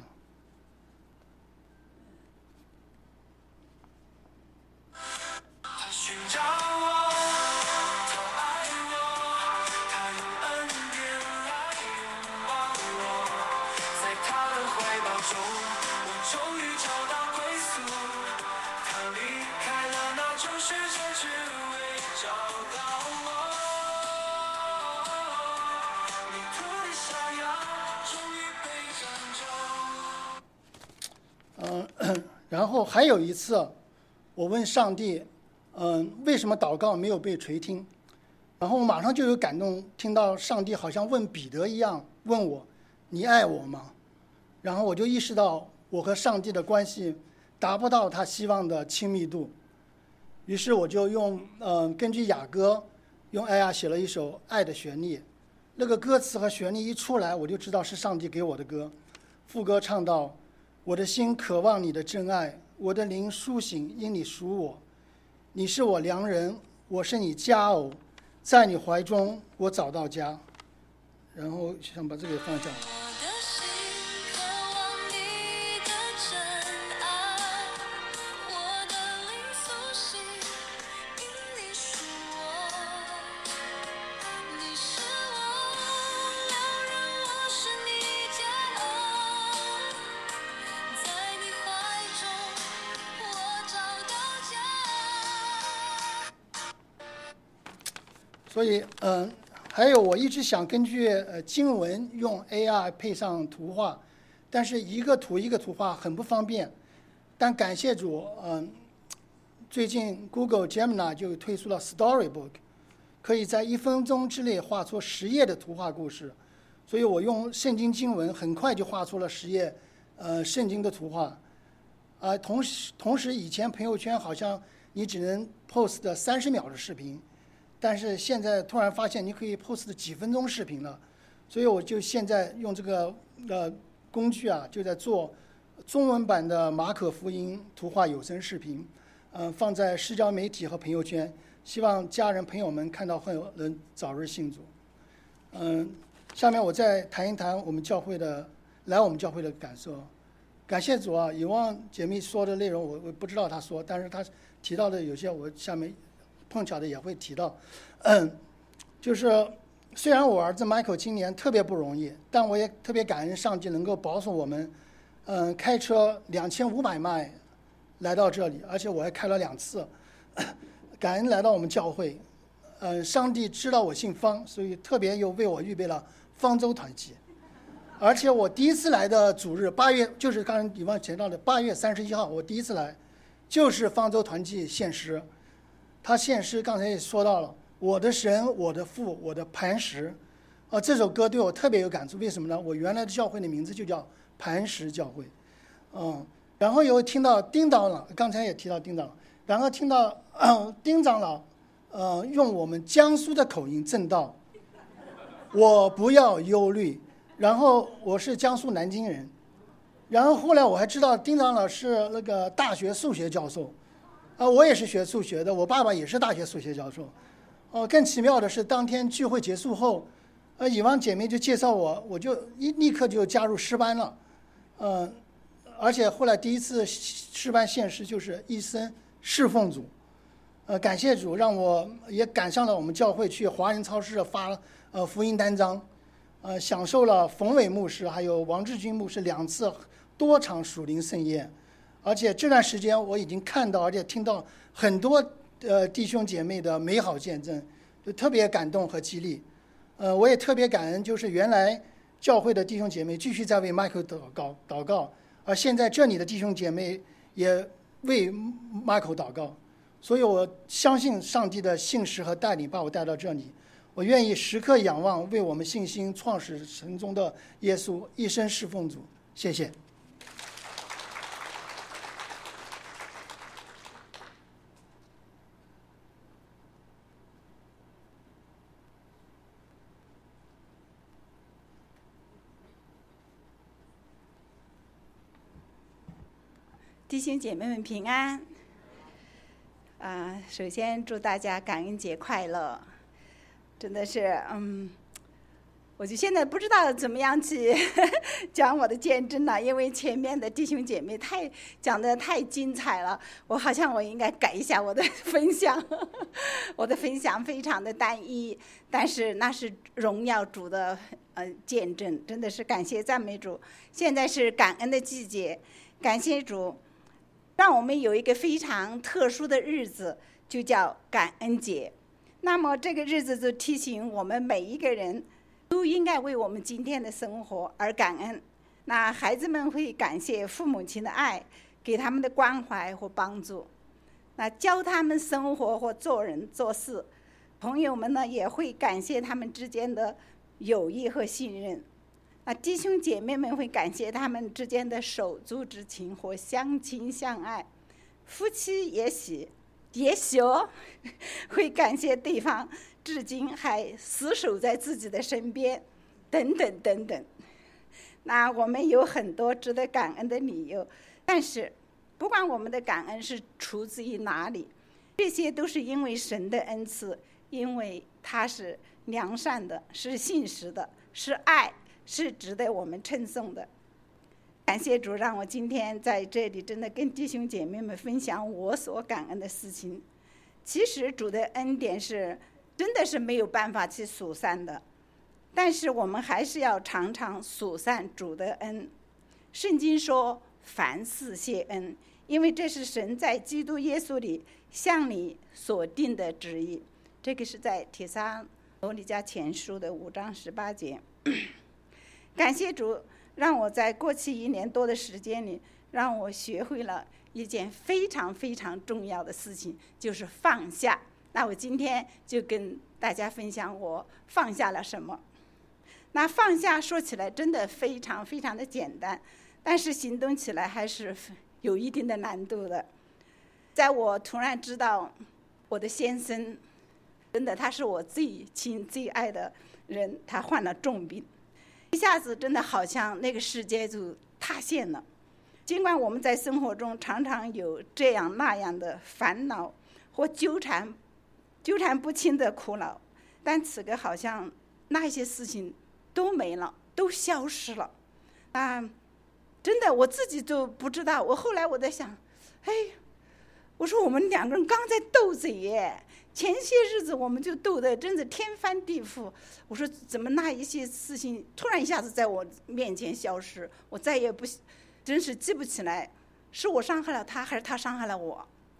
他寻找我，他爱我，他用恩典来拥抱我，在他的怀抱中，我终于找到归宿。他离开了那种世界，只为找到我。 嗯，然后还有一次，我问上帝，嗯，为什么祷告没有被垂听？然后我马上就有感动，听到上帝好像问彼得一样问我：“你爱我吗？”然后我就意识到我和上帝的关系达不到他希望的亲密度，于是我就用嗯，根据雅歌用 A R 写了一首《爱的旋律》。那个歌词和旋律一出来，我就知道是上帝给我的歌。副歌唱到：“我的心渴望你的真爱，我的灵苏醒，因你属我。你是我良人，我是你佳偶，在你怀中我找到家。”然后想把这个放下。所以，嗯、呃，还有我一直想根据呃经文用 A R 配上图画，但是一个图一个图画很不方便。但感谢主，嗯、呃，最近 Google Gemini 就推出了 Storybook， 可以在一分钟之内画出十页的图画故事。所以我用圣经经文很快就画出了十页，呃，圣经的图画。啊、呃，同时同时以前朋友圈好像你只能 post 三十秒的视频。但是现在突然发现你可以 post 几分钟视频了，所以我就现在用这个呃工具啊，就在做中文版的马可福音图画有声视频，嗯、呃，放在社交媒体和朋友圈，希望家人朋友们看到后能早日信主。嗯、呃，下面我再谈一谈我们教会的来我们教会的感受。感谢主啊，以往姐妹说的内容我我不知道她说，但是她提到的有些我下面碰巧的也会提到，嗯，就是虽然我儿子 Michael 今年特别不容易，但我也特别感恩上帝能够保守我们，嗯，开车两千五百迈来到这里，而且我还开了两次， 感恩来到我们教会。呃，上帝知道我姓方，所以特别又为我预备了方舟团契。而且我第一次来的主日，八月就是刚才李旺提到的八月三十一号，我第一次来，就是方舟团契献诗。他献诗刚才也说到了，我的神，我的父，我的磐石。啊，这首歌对我特别有感触，为什么呢？我原来的教会的名字就叫磐石教会。嗯，然后又听到丁长老，刚才也提到丁长老，然后听到、呃、丁长老，呃，用我们江苏的口音正道，我不要忧虑。然后我是江苏南京人，然后后来我还知道丁长老是那个大学数学教授，啊、呃，我也是学数学的，我爸爸也是大学数学教授。哦、呃，更奇妙的是，当天聚会结束后，呃，以往姐妹就介绍我，我就一立刻就加入诗班了，呃，而且后来第一次诗班献诗就是一生侍奉主，呃，感谢主让我也赶上了我们教会去华人超市发呃福音单张。呃，享受了冯伟牧师还有王志军牧师两次多场属灵盛宴，而且这段时间我已经看到而且听到很多呃弟兄姐妹的美好见证，就特别感动和激励。呃，我也特别感恩，就是原来教会的弟兄姐妹继续在为 Michael 祷告祷告，而现在这里的弟兄姐妹也为 Michael 祷告，所以我相信上帝的信实和带领把我带到这里。我愿意时刻仰望为我们信心创始成终的耶稣，一生侍奉主。谢谢。 弟兄姐妹们平安。啊、呃，首先祝大家感恩节快乐。真的是，嗯，我就现在不知道怎么样去讲我的见证了，因为前面的弟兄姐妹太讲的太精彩了，我好像我应该改一下我的分享。我的分享非常的单一，但是那是荣耀主的呃见证，真的是感谢赞美主。现在是感恩的季节，感谢主，让我们有一个非常特殊的日子，就叫感恩节。那么这个日子就提醒我们每一个人都应该为我们今天的生活而感恩。那孩子们会感谢父母亲的爱，给他们的关怀和帮助，那教他们生活或做人做事。朋友们呢也会感谢他们之间的友谊和信任。那弟兄姐妹们会感谢他们之间的手足之情和相亲相爱。夫妻也喜也许会感谢对方至今还死守在自己的身边，等等等等。那我们有很多值得感恩的理由，但是不管我们的感恩是出自于哪里，这些都是因为神的恩赐，因为他是良善的，是信实的，是爱，是值得我们称颂的。感谢主，让我今天在这里真的跟弟兄姐妹们分享我所感恩的事情。其实主的恩典是真的是没有办法去数散的，但是我们还是要常常数散主的恩。圣经说凡事谢恩，因为这是神在基督耶稣里向你所定的旨意。这个是在帖撒罗尼迦前书的五章十八节。感谢主，让我在过去一年多的时间里，让我学会了一件非常非常重要的事情，就是放下。那我今天就跟大家分享我放下了什么。那放下说起来真的非常非常的简单，但是行动起来还是有一定的难度的。在我突然知道我的先生，真的他是我最亲最爱的人，他患了重病，一下子真的好像那个世界就塌陷了。尽管我们在生活中常常有这样那样的烦恼或纠缠纠缠不清的苦恼，但此刻好像那些事情都没了，都消失了啊！真的我自己都不知道。我后来我在想，哎，我说我们两个人刚在斗嘴耶，前些日子我们就斗得真是天翻地覆。我说怎么那一些事情突然一下子在我面前消失，我再也不真是记不起来是我伤害了他还是他伤害了我。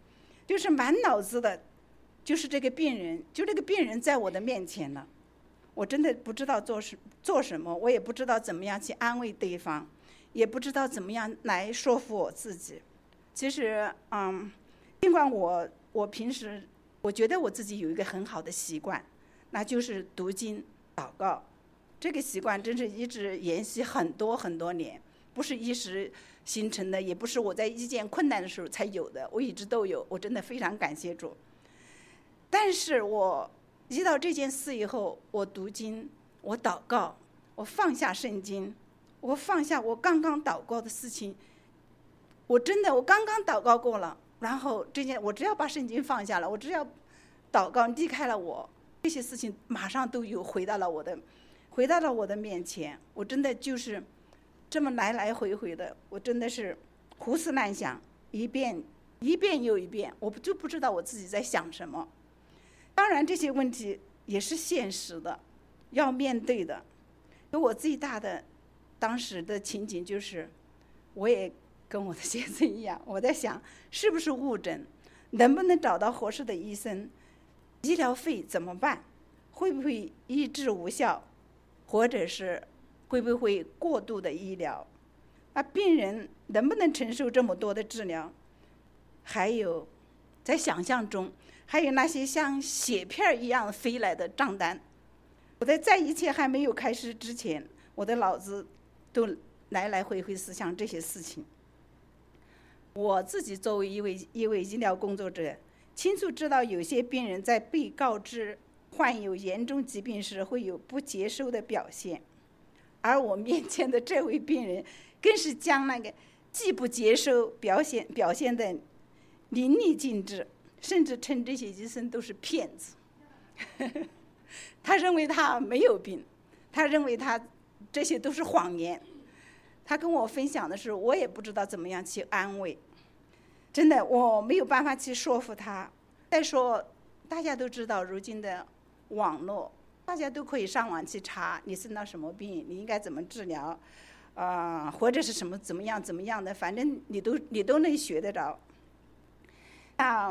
就是满脑子的，就是这个病人，就这个病人在我的面前了，我真的不知道做什做什么，我也不知道怎么样去安慰对方，也不知道怎么样来说服我自己。其实，嗯，尽管我我平时我觉得我自己有一个很好的习惯，那就是读经祷告，这个习惯真是一直延续很多很多年，不是一时形成的，也不是我在遇见困难的时候才有的，我一直都有，我真的非常感谢主。但是我遇到这件事以后，我读经，我祷告，我放下圣经，我放下我刚刚祷告的事情，我真的我刚刚祷告过了，然后这件我只要把圣经放下了，我只要祷告离开了我，这些事情马上都有回到了我的回到了我的面前。我真的就是这么来来回回的，我真的是胡思乱想，一遍一遍又一遍，我就不知道我自己在想什么。当然这些问题也是现实的，要面对的。有我最大的当时的情景就是，我也跟我的先生一样，我在想是不是误诊，能不能找到合适的医生，医疗费怎么办，会不会医治无效，或者是会不会过度的医疗，那病人能不能承受这么多的治疗，还有在想象中还有那些像雪片一样飞来的账单。我在在一切还没有开始之前，我的脑子都来来回回思想这些事情。我自己作为一位一位医疗工作者，清楚知道有些病人在被告知患有严重疾病时会有不接受的表现，而我面前的这位病人更是将那个既不接受表现表现的淋漓尽致，甚至称这些医生都是骗子。他认为他没有病，他认为他这些都是谎言。他跟我分享的时候，我也不知道怎么样去安慰，真的我没有办法去说服他。再说大家都知道如今的网络，大家都可以上网去查你生了什么病，你应该怎么治疗，呃，或者是什么怎么样怎么样的，反正你都你都能学得着。啊，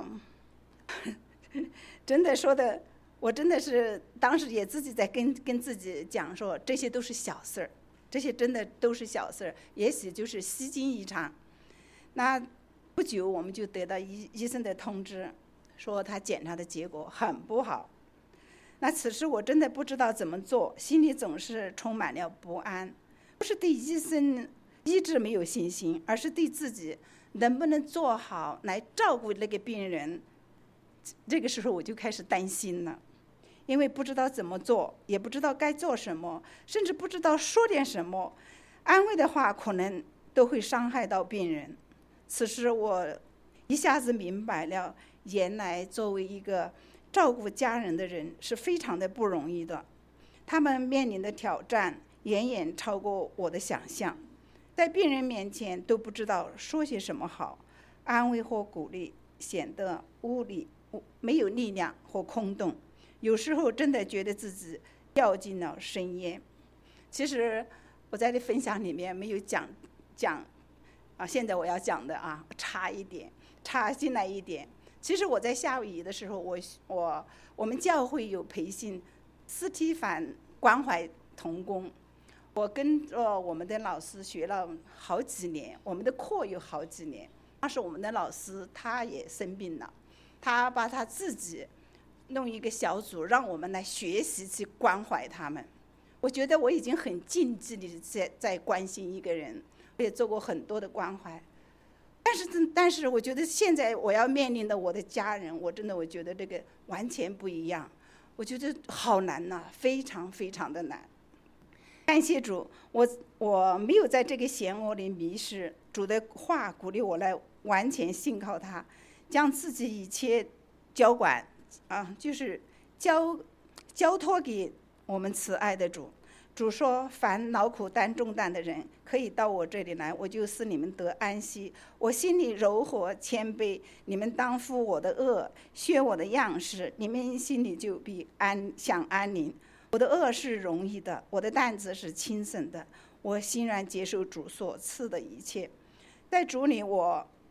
真的说的，我真的是当时也自己在跟跟自己讲说，这些都是小事儿，这些真的都是小事儿，也许就是虚惊一场。那不久我们就得到医医生的通知，说他检查的结果很不好。那此时我真的不知道怎么做，心里总是充满了不安，不是对医生医治没有信心，而是对自己能不能做好来照顾那个病人。这个时候我就开始担心了，因为不知道怎么做，也不知道该做什么，甚至不知道说点什么，安慰的话可能都会伤害到病人。此时我一下子明白了，原来作为一个照顾家人的人是非常的不容易的，他们面临的挑战远远超过我的想象，在病人面前都不知道说些什么好，安慰或鼓励显得无力，没有力量或空洞，有时候真的觉得自己掉进了深渊。其实我在这分享里面没有讲讲啊，现在我要讲的啊，插一点，插进来一点。其实我在夏威夷的时候，我我我们教会有培训斯蒂凡关怀童工，我跟着我们的老师学了好几年，我们的课有好几年。当时我们的老师他也生病了，他把他自己弄一个小组，让我们来学习去关怀他们。我觉得我已经很尽致地在在关心一个人，我也做过很多的关怀。但是，但是我觉得现在我要面临的我的家人，我真的我觉得这个完全不一样，我觉得好难呐、啊，非常非常的难。感谢主，我我没有在这个漩涡里迷失，主的话鼓励我来完全信靠他，将自己一切交管啊，就是交交托给我们慈爱的主。主说：“凡劳苦担重担的人，可以到我这里来，我就使你们得安息。我心里柔和谦卑，你们当负我的恶，学我的样式，你们心里就必安享安宁。我的恶是容易的，我的担子是轻省的。我欣然接受主所赐的一切。在主里我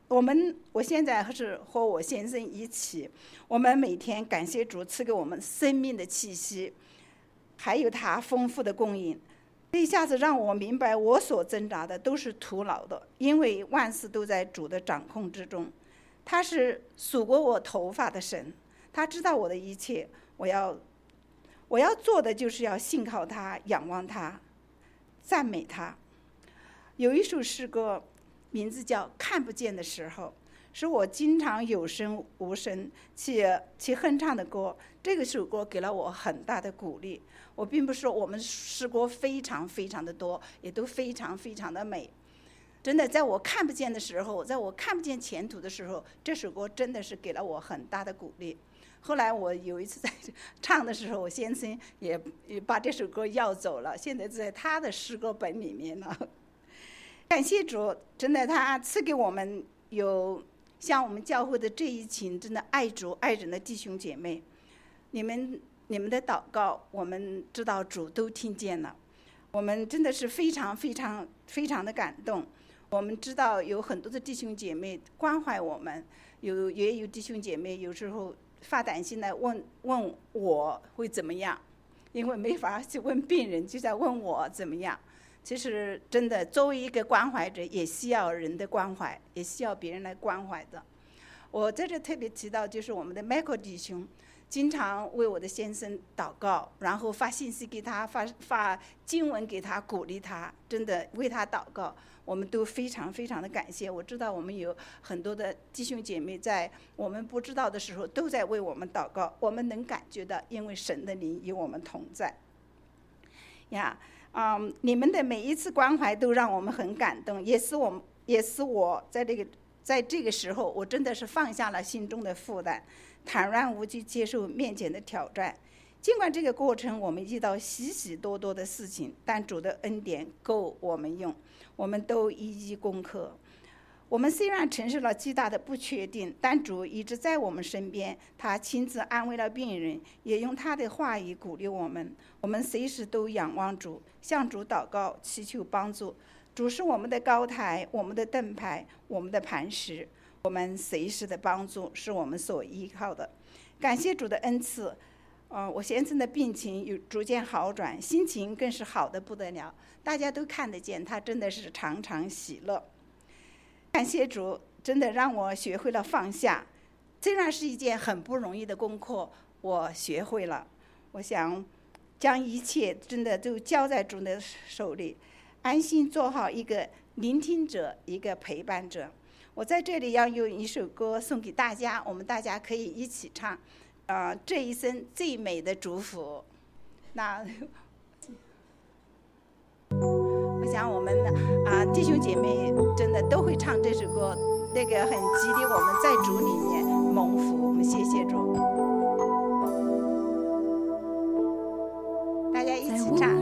我们我现在是和我先生一起，我们每天感谢主赐给我们生命的气息，还有他丰富的供应。这一下子让我明白，我所挣扎的都是徒劳的，因为万事都在主的掌控之中。他是数过我头发的神，他知道我的一切。我要我要做的就是要信靠他，仰望他，赞美他。有一首诗歌，名字叫《看不见的时候》，是我经常有声无声去去哼唱的歌。这个首歌给了我很大的鼓励。我并不是说我们诗歌非常非常的多，也都非常非常的美。真的，在我看不见的时候，在我看不见前途的时候，这首歌真的是给了我很大的鼓励。后来我有一次在唱的时候，我先生也也把这首歌要走了，现在在他的诗歌本里面了。感谢主，真的他赐给我们有像我们教会的这一群真的爱主爱人的弟兄姐妹，你们你们的祷告，我们知道主都听见了，我们真的是非常非常非常的感动。我们知道有很多的弟兄姐妹关怀我们，有也有弟兄姐妹有时候发短信来问问我会怎么样，因为没法去问病人，就在问我怎么样。其实真的作为一个关怀者，也需要人的关怀，也需要别人来关怀的。我在这特别提到，就是我们的 Michael 弟兄经常为我的先生祷告，然后发信息给他，发发经文给他，鼓励他，真的为他祷告，我们都非常非常的感谢。我知道我们有很多的弟兄姐妹在我们不知道的时候都在为我们祷告，我们能感觉到，因为神的灵与我们同在呀。嗯，你们的每一次关怀都让我们很感动，也是我也是我在这个在这个时候，我真的是放下了心中的负担，坦然无惧接受面前的挑战。尽管这个过程我们遇到许许多多的事情，但主的恩典够我们用，我们都一一攻克。我们虽然承受了巨大的不确定，但主一直在我们身边，他亲自安慰了病人，也用他的话语鼓励我们。我们随时都仰望主，向主祷告，祈求帮助。主是我们的高台，我们的盾牌，我们的磐石，我们随时的帮助是我们所依靠的。感谢主的恩赐，呃，我先生的病情有逐渐好转，心情更是好得不得了。大家都看得见，他真的是常常喜乐。感谢主，真的让我学会了放下，虽然是一件很不容易的功课，我学会了。我想将一切真的都交在主的手里，安心做好一个聆听者，一个陪伴者。我在这里要用一首歌送给大家，我们大家可以一起唱，呃，这一生最美的祝福。那我想我们啊、呃、弟兄姐妹真的都会唱这首歌，那个很激励我们在主里面蒙福。我们谢谢主，大家一起唱。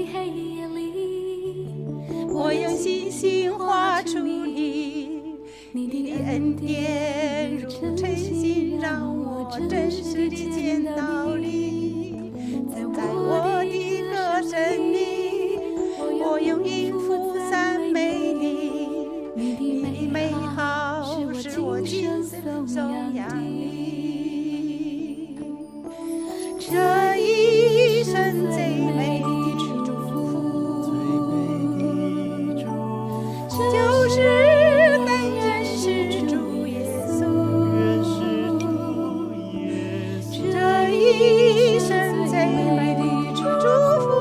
我用星星画出你，你的恩典如晨星，让我真实地见到你。在我的歌声里，我用音符赞美你，你的美好是我今生颂扬你。这一生最美的祝福，就是能认识主耶稣。这一生最美的祝福，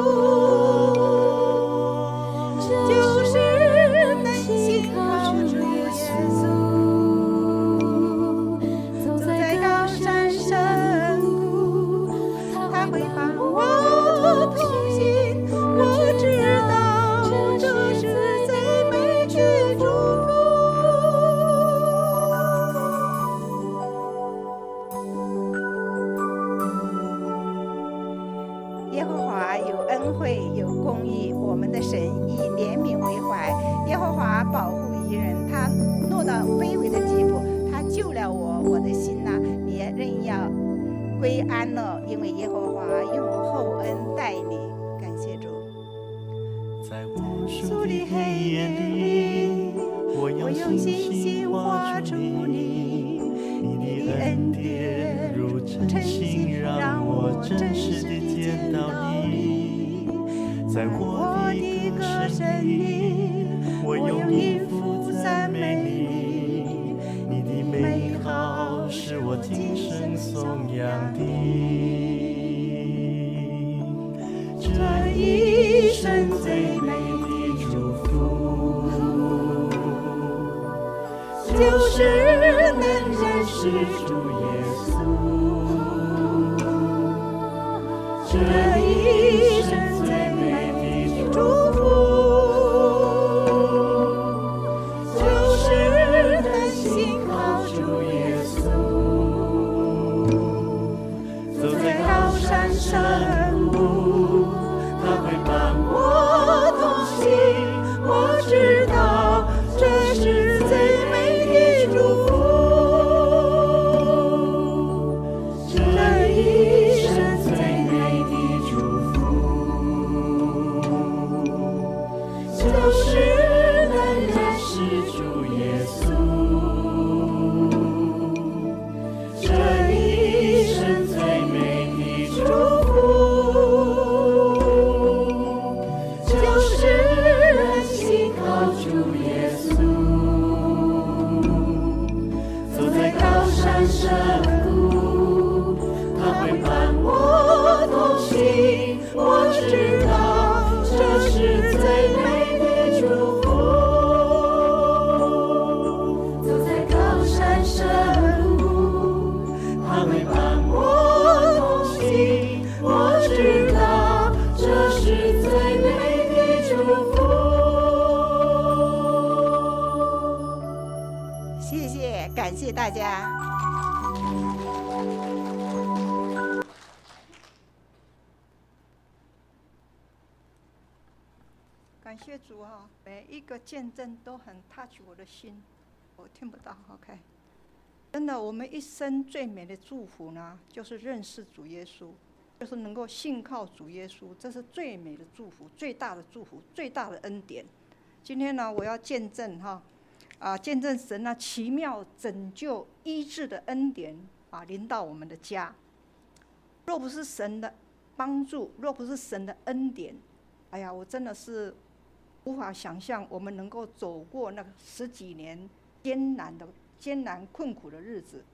就是能信靠主耶稣。走在高山深谷，他会把我同行，我知道这是最美的祝福。耶和华有恩惠，有公义，我们的神以怜悯为怀。耶和华保护义人，他落到卑微的地步，他救了我。我的心呐、啊，你也仍要归安乐，因为耶和华用厚恩待你。感谢主。 在无数的黑夜里， 我用信心画出你，你的恩典如晨星，让我真实地见到你。在我的歌声里，我用音符赞美你，你的美好是我今生颂扬的。这一生最美的祝福，就是能认识主耶稣。这一生最美的祝福，就是能信靠主耶稣。走在高山深谷，他会伴我同行，我知道这是最美的祝福。这一生最美的祝福，就是能认识主耶稣。这一生最美的祝福，就是能信靠主耶稣。走在高山深谷，他会伴我同行，我知道这是最美的祝福。走在高山深谷，他会伴我同行，我知道这是最美的祝福。谢谢，感谢大家。 感谢主啊，每一个见证都很 touch 我的心。我听不到 ，OK。真的，我们一生最美的祝福呢，就是认识主耶稣，就是能够信靠主耶稣，这是最美的祝福，最大的祝福，最大的恩典。今天呢，我要见证哈，啊，见证神那奇妙拯救医治的恩典啊，临到我们的家。若不是神的帮助，若不是神的恩典，哎呀，我真的是无法想象我们能够走过那个十几年艰难的、艰难困苦的日子。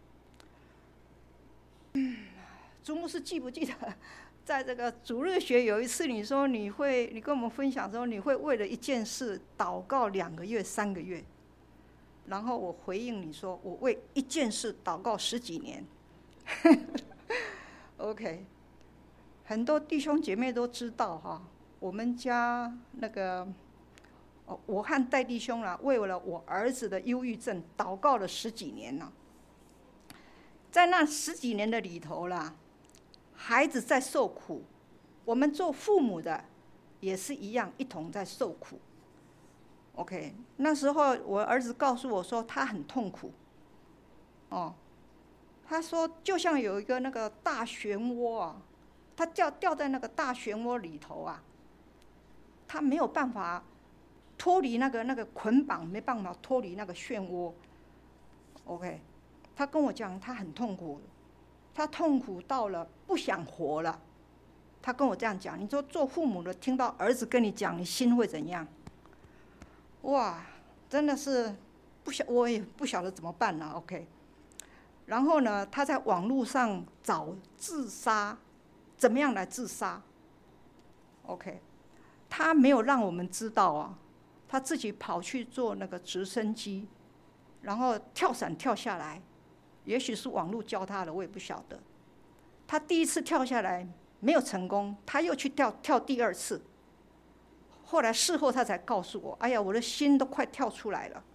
嗯，朱牧师记不记得，在这个主日学有一次，你说你会，你跟我们分享说你会为了一件事祷告两个月、三个月，然后我回应你说我为一件事祷告十几年。OK， 很多弟兄姐妹都知道哈，我们家那个。我和戴弟兄啦，为了我儿子的忧郁症祷告了十几年了。在那十几年的里头啦，孩子在受苦，我们做父母的也是一样，一同在受苦。OK， 那时候我儿子告诉我说他很痛苦，哦，他说就像有一个那个大漩涡啊，他掉掉在那个大漩涡里头啊，他没有办法脱离那个那个捆绑，没办法脱离那个漩涡。OK， 他跟我讲他很痛苦，他痛苦到了不想活了。他跟我这样讲，你说做父母的听到儿子跟你讲，你心会怎样？哇，真的是不晓，我也不晓得怎么办了。OK， 然后呢，他在网络上找自杀，怎么样来自杀 ？OK， 他没有让我们知道啊。他自己跑去做那个直升机，然后跳伞跳下来，也许是网络教他的，我也不晓得。他第一次跳下来没有成功，他又去跳跳第二次。后来事后他才告诉我：“哎呀，我的心都快跳出来了。”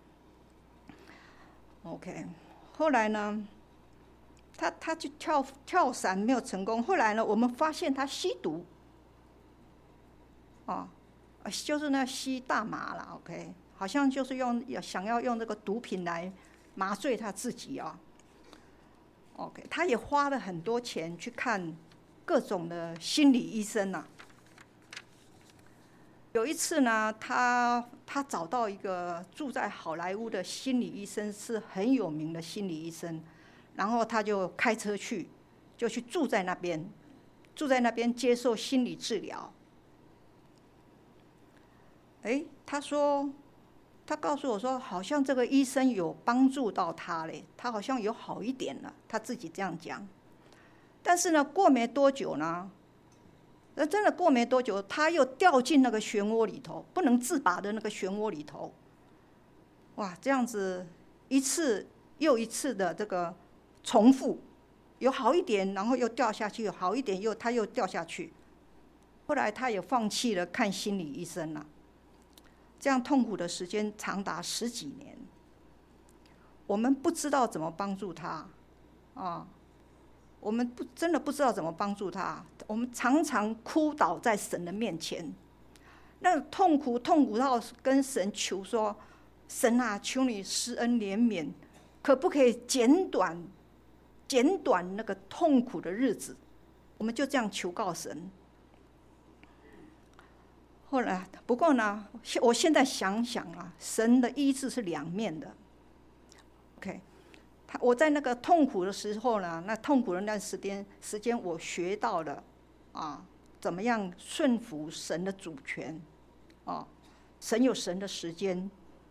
OK， 后来呢，他他去跳跳伞没有成功。后来呢，我们发现他吸毒，哦。就是那吸大麻了 ，OK， 好像就是用想要用这个毒品来麻醉他自己啊。OK， 他也花了很多钱去看各种的心理医生呐、啊。 有一次呢，他他找到一个住在好莱坞的心理医生，是很有名的心理医生，然后他就开车去，就去住在那边，住在那边接受心理治疗。哎，他说，他告诉我说，好像这个医生有帮助到他嘞，他好像有好一点了，他自己这样讲。但是呢，过没多久呢，那真的过没多久，他又掉进那个漩涡里头，不能自拔的那个漩涡里头。哇，这样子一次又一次的这个重复，有好一点，然后又掉下去，有好一点又他又掉下去。后来他也放弃了看心理医生了。这样痛苦的时间长达十几年，我们不知道怎么帮助他，啊，我们不真的不知道怎么帮助他。我们常常哭倒在神的面前，那痛苦痛苦到跟神求说：“神啊，求你施恩怜悯，可不可以减短减短那个痛苦的日子？”我们就这样求告神。后来，不过呢，我现在想想啊，神的医治是两面的。OK， 他我在那个痛苦的时候呢，那痛苦的那时间时间，我学到了啊，怎么样顺服神的主权啊，神有神的时间。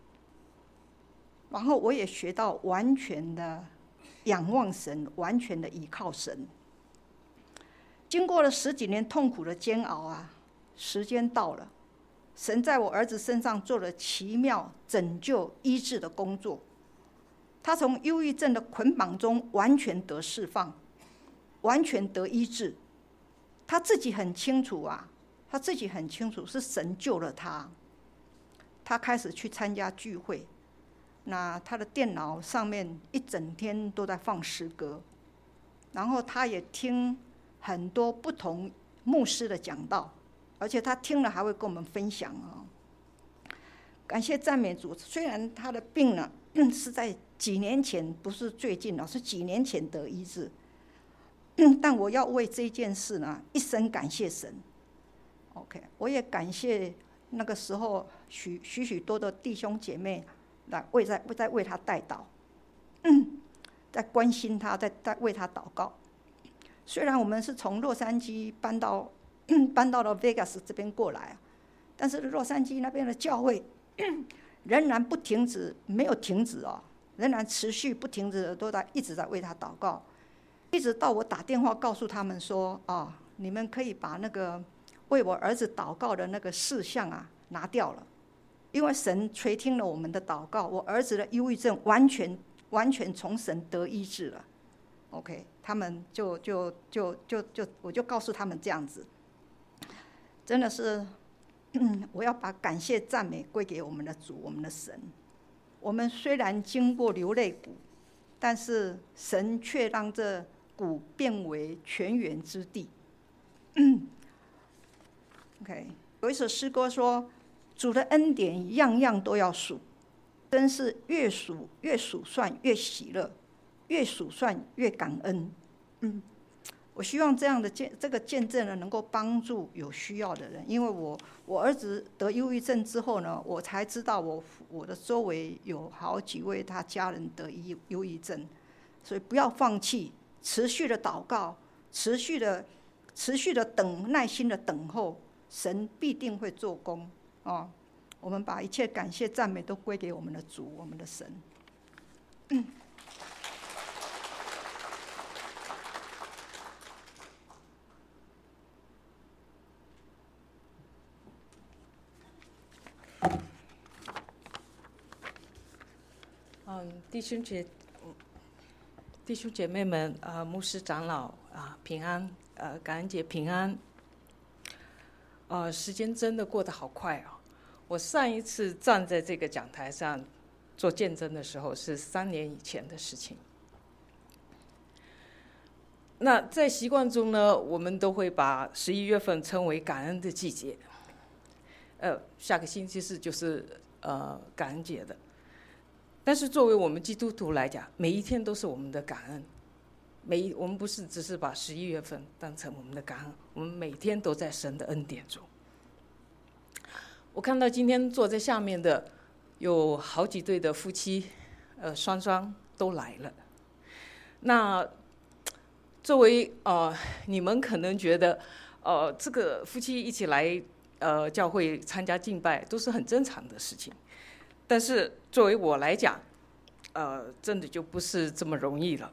然后我也学到完全的仰望神，完全的依靠神。经过了十几年痛苦的煎熬啊，时间到了，神在我儿子身上做了奇妙拯救医治的工作。他从忧郁症的捆绑中完全得释放，完全得医治。他自己很清楚啊，他自己很清楚是神救了他。他开始去参加聚会，那他的电脑上面一整天都在放诗歌，然后他也听很多不同牧师的讲道，而且他听了还会跟我们分享啊。感谢赞美主，虽然他的病呢是在几年前，不是最近了，是几年前得医治，但我要为这件事呢一生感谢神。OK， 我也感谢那个时候许许许多多弟兄姐妹来为在在为他代祷，嗯，在关心他，在在为他祷告。虽然我们是从洛杉矶搬到搬到了 Vegas 这边过来，但是洛杉矶那边的教会仍然不停止，没有停止哦，仍然持续不停止的都在一直在为他祷告，一直到我打电话告诉他们说啊、哦，你们可以把那个为我儿子祷告的那个事项啊拿掉了，因为神垂听了我们的祷告，我儿子的忧郁症完全完全从神得医治了。OK， 他们就就就就就我就告诉他们这样子，真的是，嗯，我要把感谢赞美归给我们的主，我们的神。我们虽然经过流泪谷，但是神却让这谷变为泉源之地。嗯、OK， 有一首诗歌说：“主的恩典样样都要数，真是越数越数算越喜乐。”越数算越感恩，嗯，我希望这样的见这个见证呢，能够帮助有需要的人。因为我我儿子得忧郁症之后呢，我才知道我我的周围有好几位他家人得忧忧郁症，所以不要放弃，持续的祷告，持续的持续的等，耐心的等候，神必定会做工哦。我们把一切感谢赞美都归给我们的主，我们的神。嗯。 嗯，弟兄姐弟兄姐妹们，呃，牧师长老啊，平安，呃，感恩节平安。呃，时间真的过得好快啊！我上一次站在这个讲台上做见证的时候是三年以前的事情。那在习惯中呢，我们都会把十一月份称为感恩的季节。呃，下个星期四就是呃感恩节的。但是作为我们基督徒来讲，每一天都是我们的感恩。每一我们不是只是把十一月份当成我们的感恩，我们每天都在神的恩典中。 我看到今天坐在下面的有好几对的夫妻，呃，双双都来了。那作为呃，你们可能觉得，呃，这个夫妻一起来呃教会参加敬拜都是很正常的事情，但是作为我来讲，呃，真的就不是这么容易了。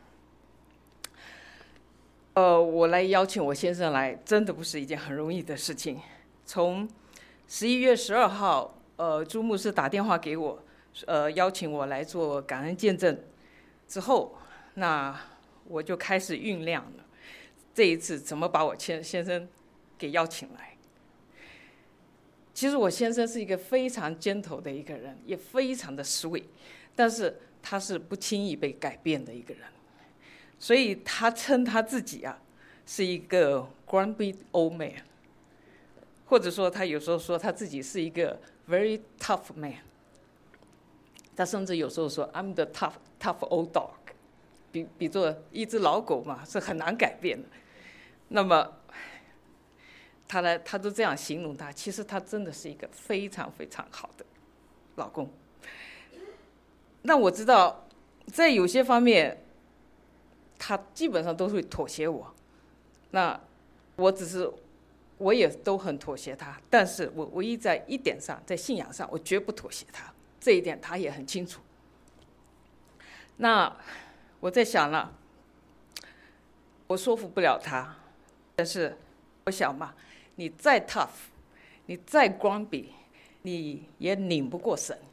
呃，我来邀请我先生来，真的不是一件很容易的事情。从十一月十二号，呃，朱牧师打电话给我，呃，邀请我来做感恩见证之后，那我就开始酝酿了，这一次怎么把我先先生给邀请来。其实我先生是一个非常gentle的一个人，也非常的 sweet， 但是他是不轻易被改变的一个人，所以他称他自己啊是一个 grumpy old man， 或者说他有时候说他自己是一个 very tough man， 他甚至有时候说 I'm the tough tough old dog， 比比作一只老狗嘛，是很难改变的。那么他呢，他都这样形容他，其实他真的是一个非常非常好的老公。那我知道在有些方面他基本上都会妥协我，那我只是我也都很妥协他，但是我唯一在一点上，在信仰上我绝不妥协他，这一点他也很清楚。那我在想了，我说服不了他，但是我想嘛，你再 tough， 你再 grumpy， 你也拧不过神。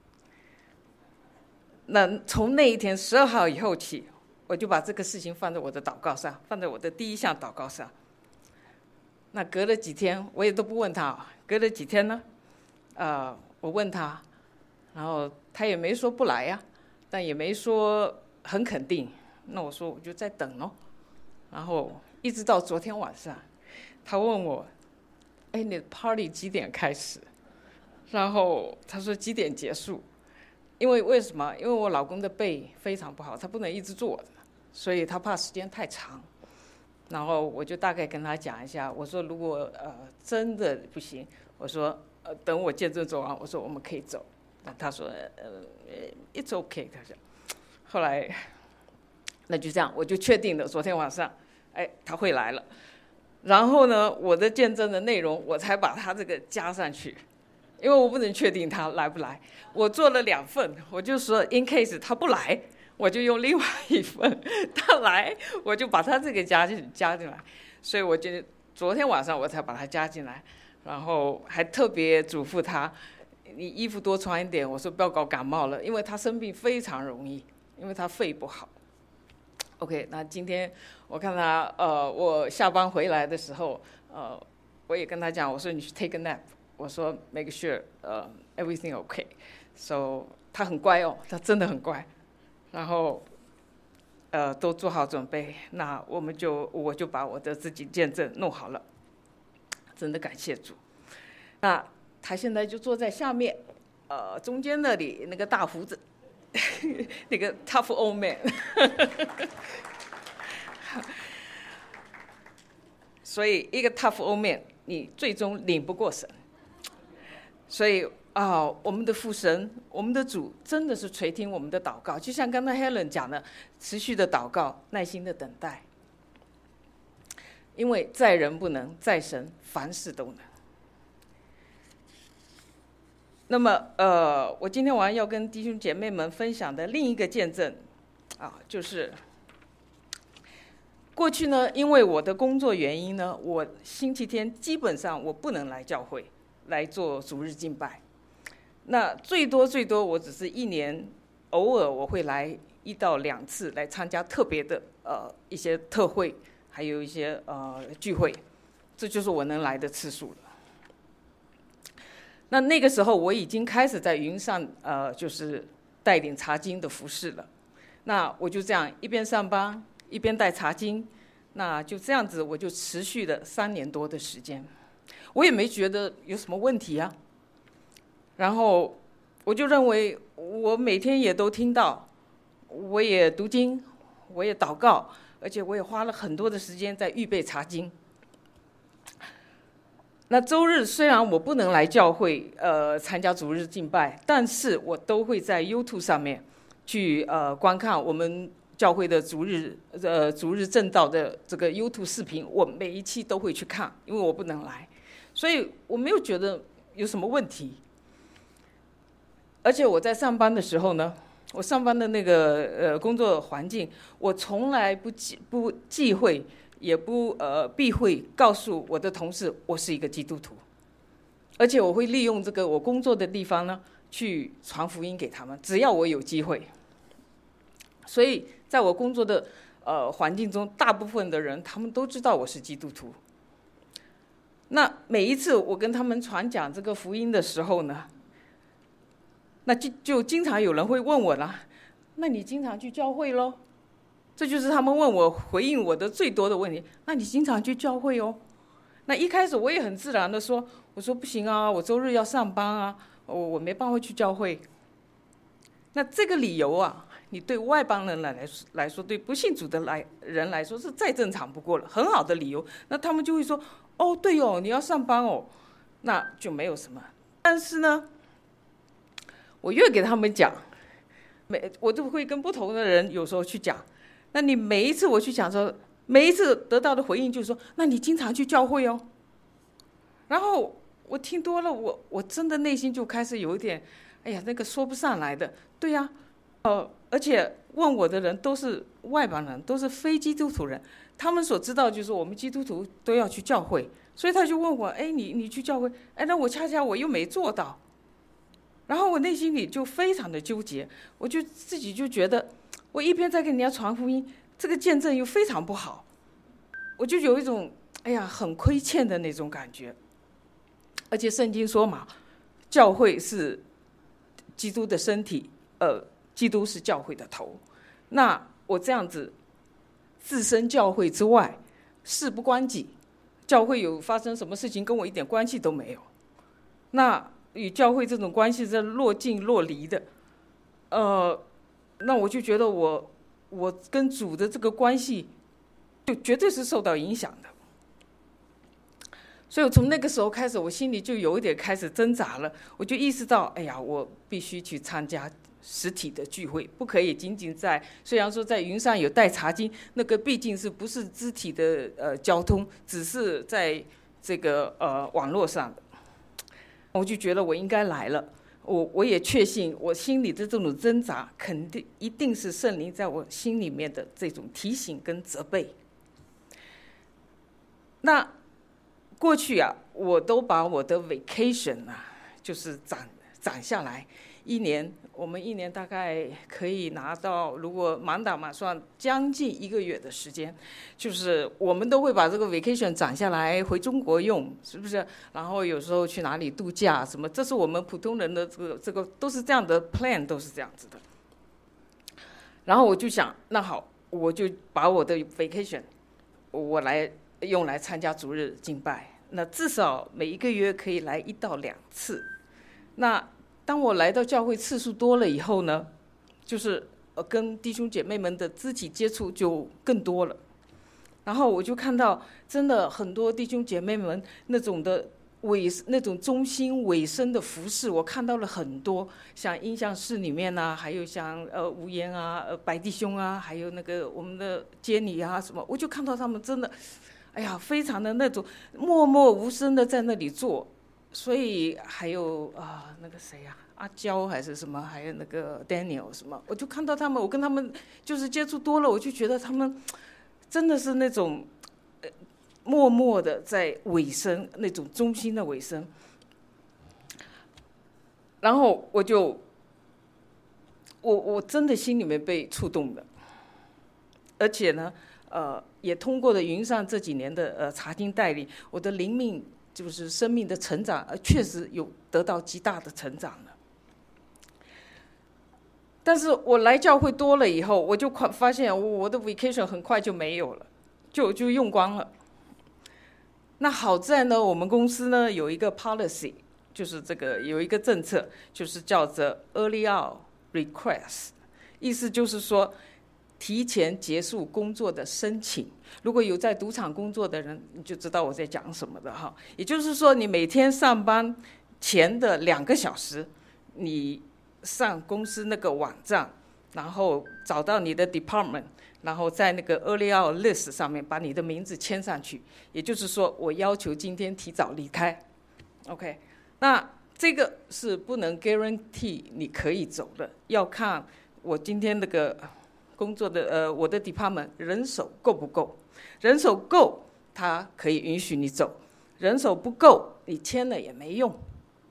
那从那一天十二号以后起，我就把这个事情放在我的祷告上，放在我的第一项祷告上。那隔了几天，我也都不问他，隔了几天呢，呃，我问他，然后他也没说不来呀，但也没说很肯定。那我说我就在等咯，然后一直到昨天晚上，他问我，哎，你的 party 几点开始？然后他说几点结束？因为为什么？因为我老公的背非常不好，他不能一直坐着，所以他怕时间太长。然后我就大概跟他讲一下，我说如果呃真的不行，我说呃等我见证做完，我说我们可以走。他说呃 it's okay， 他说。后来那就这样，我就确定了，昨天晚上，哎，他会来了。然后呢，我的见证的内容我才把他这个加上去，因为我不能确定他来不来。我做了两份，我就说 in case 他不来，我就用另外一份，他来我就把他这个加进加进来。所以我就昨天晚上我才把他加进来，然后还特别嘱咐他，你衣服多穿一点，我说不要搞感冒了，因为他生病非常容易，因为他肺不好。OK， 那今天我看他，呃，我下班回来的时候，呃，我也跟他讲，我说你去 take a nap， 我说 make sure， 呃 everything okay，so 他很乖哦，他真的很乖，然后，呃，都做好准备，那我们就我就把我的自己见证弄好了，真的感谢主。那他现在就坐在下面，呃，中间那里那个大胡子。那个 tough old man 所以一个 tough old man 你最终领不过神，所以啊、哦，我们的父神，我们的主真的是垂听我们的祷告，就像刚才 Helen 讲的，持续的祷告，耐心的等待，因为在人不能，在神凡事都能。那么，呃，我今天晚上要跟弟兄姐妹们分享的另一个见证，啊，就是过去呢，因为我的工作原因呢，我星期天基本上我不能来教会来做主日敬拜。那最多最多，我只是一年偶尔我会来一到两次来参加特别的呃一些特会，还有一些呃聚会，这就是我能来的次数了。那那个时候我已经开始在云上呃就是带领查经的服事了，那我就这样一边上班一边带查经，那就这样子我就持续了三年多的时间，我也没觉得有什么问题啊。然后我就认为我每天也都听到，我也读经，我也祷告，而且我也花了很多的时间在预备查经。 那周日虽然我不能来教会呃参加主日敬拜，但是我都会在 YouTube 上面去呃观看我们教会的主日呃主日正道的这个 YouTube 视频，我每一期都会去看，因为我不能来，所以我没有觉得有什么问题。而且我在上班的时候呢，我上班的那个呃工作环境，我从来不忌不忌讳，也不呃避讳告诉我的同事我是一个基督徒，而且我会利用这个我工作的地方呢去传福音给他们，只要我有机会。所以在我工作的呃环境中，大部分的人他们都知道我是基督徒。那每一次我跟他们传讲这个福音的时候呢，那就就经常有人会问我啦，那你经常去教会咯？这就是他们问我回应我的最多的问题。那你经常去教会哦？那一开始我也很自然的说，我说不行啊，我周日要上班啊，我我没办法去教会。那这个理由啊，你对外邦人来来说，对不信主的来人来说是再正常不过了，很好的理由。那他们就会说，哦，对哦，你要上班哦，那就没有什么。但是呢，我越给他们讲，每我都会跟不同的人有时候去讲。那你每一次我去讲的时候，每一次得到的回应就是说，那你经常去教会哦。然后我听多了，我我真的内心就开始有一点，哎呀，那个说不上来的。对呀、啊，呃，而且问我的人都是外邦人，都是非基督徒人，他们所知道就是我们基督徒都要去教会，所以他就问我，哎，你你去教会，哎，那我恰恰我又没做到。然后我内心里就非常的纠结，我就自己就觉得，我一边在跟人家传福音，这个见证又非常不好，我就有一种哎呀很亏欠的那种感觉。而且圣经说嘛，教会是基督的身体，呃，基督是教会的头。那我这样子自身教会之外，事不关己，教会有发生什么事情跟我一点关系都没有。那与教会这种关系是若近若离的，呃，那我就觉得我我跟主的这个关系就绝对是受到影响的。所以我从那个时候开始，我心里就有一点开始挣扎了，我就意识到，哎呀，我必须去参加实体的聚会，不可以仅仅在，虽然说在云上有带查经，那个毕竟是不是肢体的呃交通，只是在这个呃网络上的。我就觉得我应该来了，我我也确信我心里的这种挣扎，肯定一定是圣灵在我心里面的这种提醒跟责备。那过去啊，我都把我的 vacation 啊，就是攒攒下来，一年我们一年大概可以拿到，如果满打满算将近一个月的时间，就是我们都会把这个 vacation 攒下来回中国用，是不是？然后有时候去哪里度假什么，这是我们普通人的这个这个都是这样的 plan， 都是这样子的。然后我就想，那好，我就把我的 vacation 我来用来参加主日敬拜，那至少每一个月可以来一到两次。那当我来到教会次数多了以后呢，就是跟弟兄姐妹们的肢体接触就更多了。然后我就看到真的很多弟兄姐妹们那种的委那种忠心委身的服侍，我看到了很多，像音像室里面啊，还有像呃吴言啊、呃白弟兄啊，还有那个我们的接你啊什么，我就看到他们真的，哎呀，非常的那种默默无声的在那里做。所以还有啊、呃、那个谁呀、啊，阿娇还是什么，还有那个 Daniel 什么，我就看到他们，我跟他们就是接触多了，我就觉得他们真的是那种呃默默的在委身，那种忠心的委身。然后我就我我真的心里面被触动的，而且呢，呃，也通过了云上这几年的呃查经带领，我的灵命。就是生命的成长，呃，确实有得到极大的成长了。但是我来教会多了以后，我就快发现我的 vacation 很快就没有了，就就用光了。那好在呢，我们公司呢有一个 policy， 就是这个有一个政策，就是叫做 early out request， 意思就是说， 提前结束工作的申请。如果有在赌场工作的人，你就知道我在讲什么的哈。也就是说，你每天上班前的两个小时，你上公司那个网站，然后找到你的 department， 然后在那个 early out list 上面把你的名字签上去。也就是说，我要求今天提早离开。OK， 那这个是不能 guarantee 你可以走的，要看我今天那个工作的呃我的 department 人手够不够。人手够，他可以允许你走；人手不够，你签了也没用。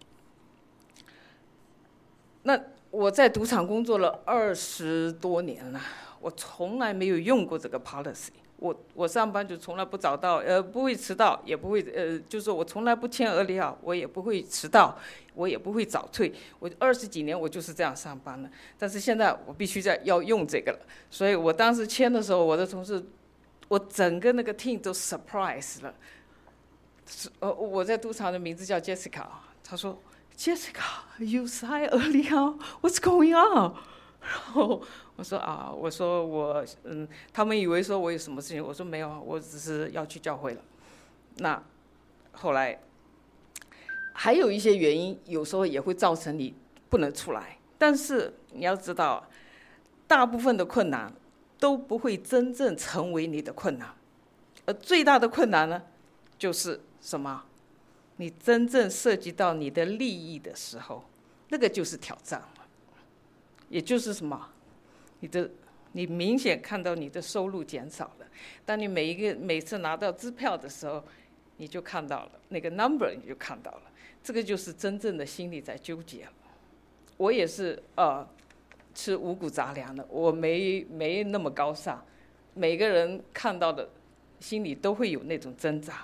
那我在赌场工作了二十多年了，我从来没有用过这个 policy。我我上班就从来不早到，呃，不会迟到，也不会呃，就是我从来不签early out，我也不会迟到，我也不会早退。我二十几年我就是这样上班的，但是现在我必须在要用这个了，所以我当时签的时候，我的同事，我整个那个 team 都 surprise 了。呃，我在赌场的名字叫 Jessica， 他说 Jessica，you sign early out，what's going on？ 然后我说啊，我说我嗯，他们以为说我有什么事情，我说没有，我只是要去教会了。那后来还有一些原因，有时候也会造成你不能出来。但是你要知道，大部分的困难都不会真正成为你的困难，而最大的困难呢，就是什么？你真正涉及到你的利益的时候，那个就是挑战。也就是什么？你的你明显看到你的收入减少了。当你每一个每次拿到支票的时候，你就看到了那个 number， 你就看到了。这个就是真正的心里在纠结了。我也是呃吃五谷杂粮的，我没没那么高尚。每个人看到的，心里都会有那种挣扎。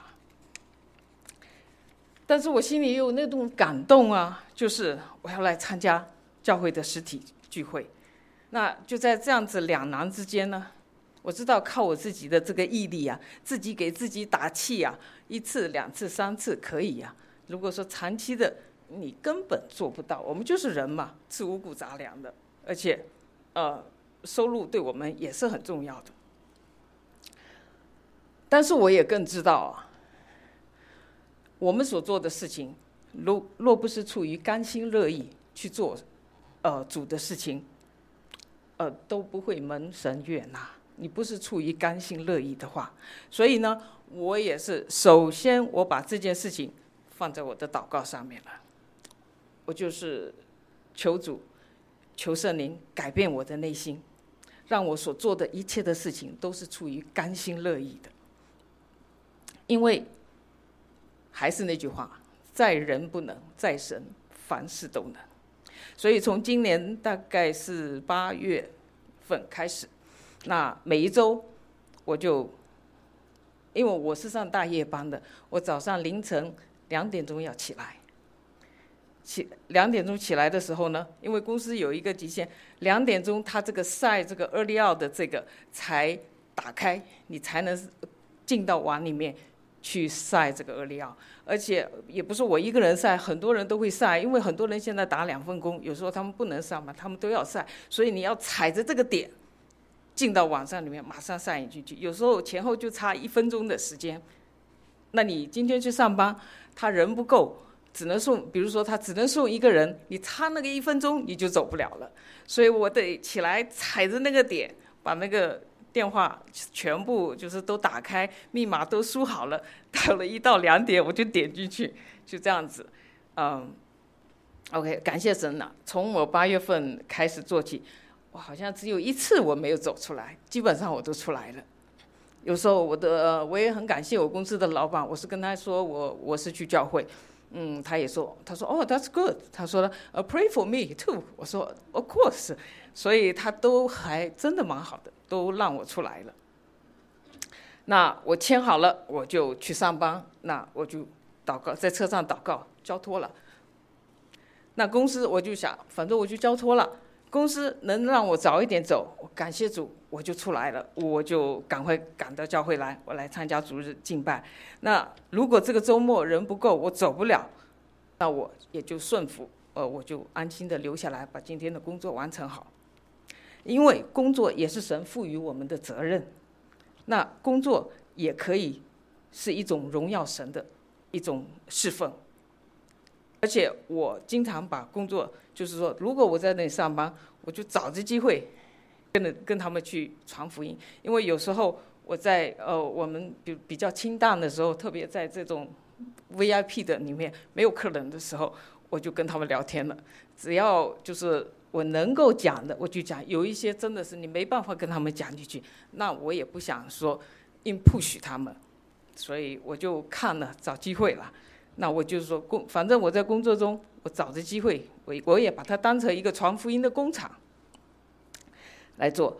但是我心里也有那种感动啊，就是我要来参加教会的实体聚会。那就在这样子两难之间呢，我知道靠我自己的这个毅力啊，自己给自己打气啊，一次两次三次可以啊。如果说长期的你根本做不到，我们就是人嘛，吃五谷杂粮的，而且呃收入对我们也是很重要的。但是我也更知道啊，我们所做的事情若若不是出于甘心乐意去做呃主的事情，呃都不会蒙神悦纳。你不是出于甘心乐意的话，所以呢，我也是首先我把这件事情放在我的祷告上面了。我就是求主求圣灵改变我的内心，让我所做的一切的事情都是出于甘心乐意的。因为还是那句话，在人不能，在神凡事都能。所以从今年大概是八月份开始，那每一周我就，因为我是上大夜班的，我早上凌晨两点钟要起来。起两点钟起来的时候呢，因为公司有一个极限，两点钟它这个晒这个 early out 的这个才打开，你才能进到碗里面去晒这个 early out。而且也不是我一个人晒，很多人都会晒，因为很多人现在打两份工，有时候他们不能上嘛，他们都要晒，所以你要踩着这个点进到网上里面，马上晒进去。有时候前后就差一分钟的时间。那你今天去上班，他人不够，只能送，比如说他只能送一个人，你差那个一分钟你就走不了了。所以我得起来踩着那个点，把那个电话全部就是都打开，密码都输好了，到了一到两点我就点进去，就这样子。嗯 ，OK， 感谢神了。从我八月份开始做起，我好像只有一次我没有走出来，基本上我都出来了。有时候我的、呃、我也很感谢我公司的老板，我是跟他说我我是去教会，嗯，他也说，他说哦、oh, that's good， 他说了、uh, pray for me too， 我说 of course， 所以他都还真的蛮好的，都让我出来了。那我签好了，我就去上班，那我就祷告，在车上祷告交托了。那公司我就想，反正我就交托了，公司能让我早一点走，我感谢主，我就出来了，我就赶快赶到教会来，我来参加主日敬拜。那如果这个周末人不够，我走不了，那我也就顺服，呃，我就安心的留下来，把今天的工作完成好。 因为工作也是神赋予我们的责任，那工作也可以是一种荣耀神的一种侍奉。而且我经常把工作，就是说，如果我在那里上班，我就找着机会跟着跟他们去传福音。因为有时候我在呃我们比比较清淡的时候，特别在这种 V I P 的里面没有客人的时候，我就跟他们聊天了。只要就是我能够讲的，我就讲。有一些真的是你没办法跟他们讲进去，那我也不想说硬 push 他们，所以我就看了找机会了。那我就是说工，反正我在工作中，我找着机会，我我也把它当成一个传福音的工厂来做。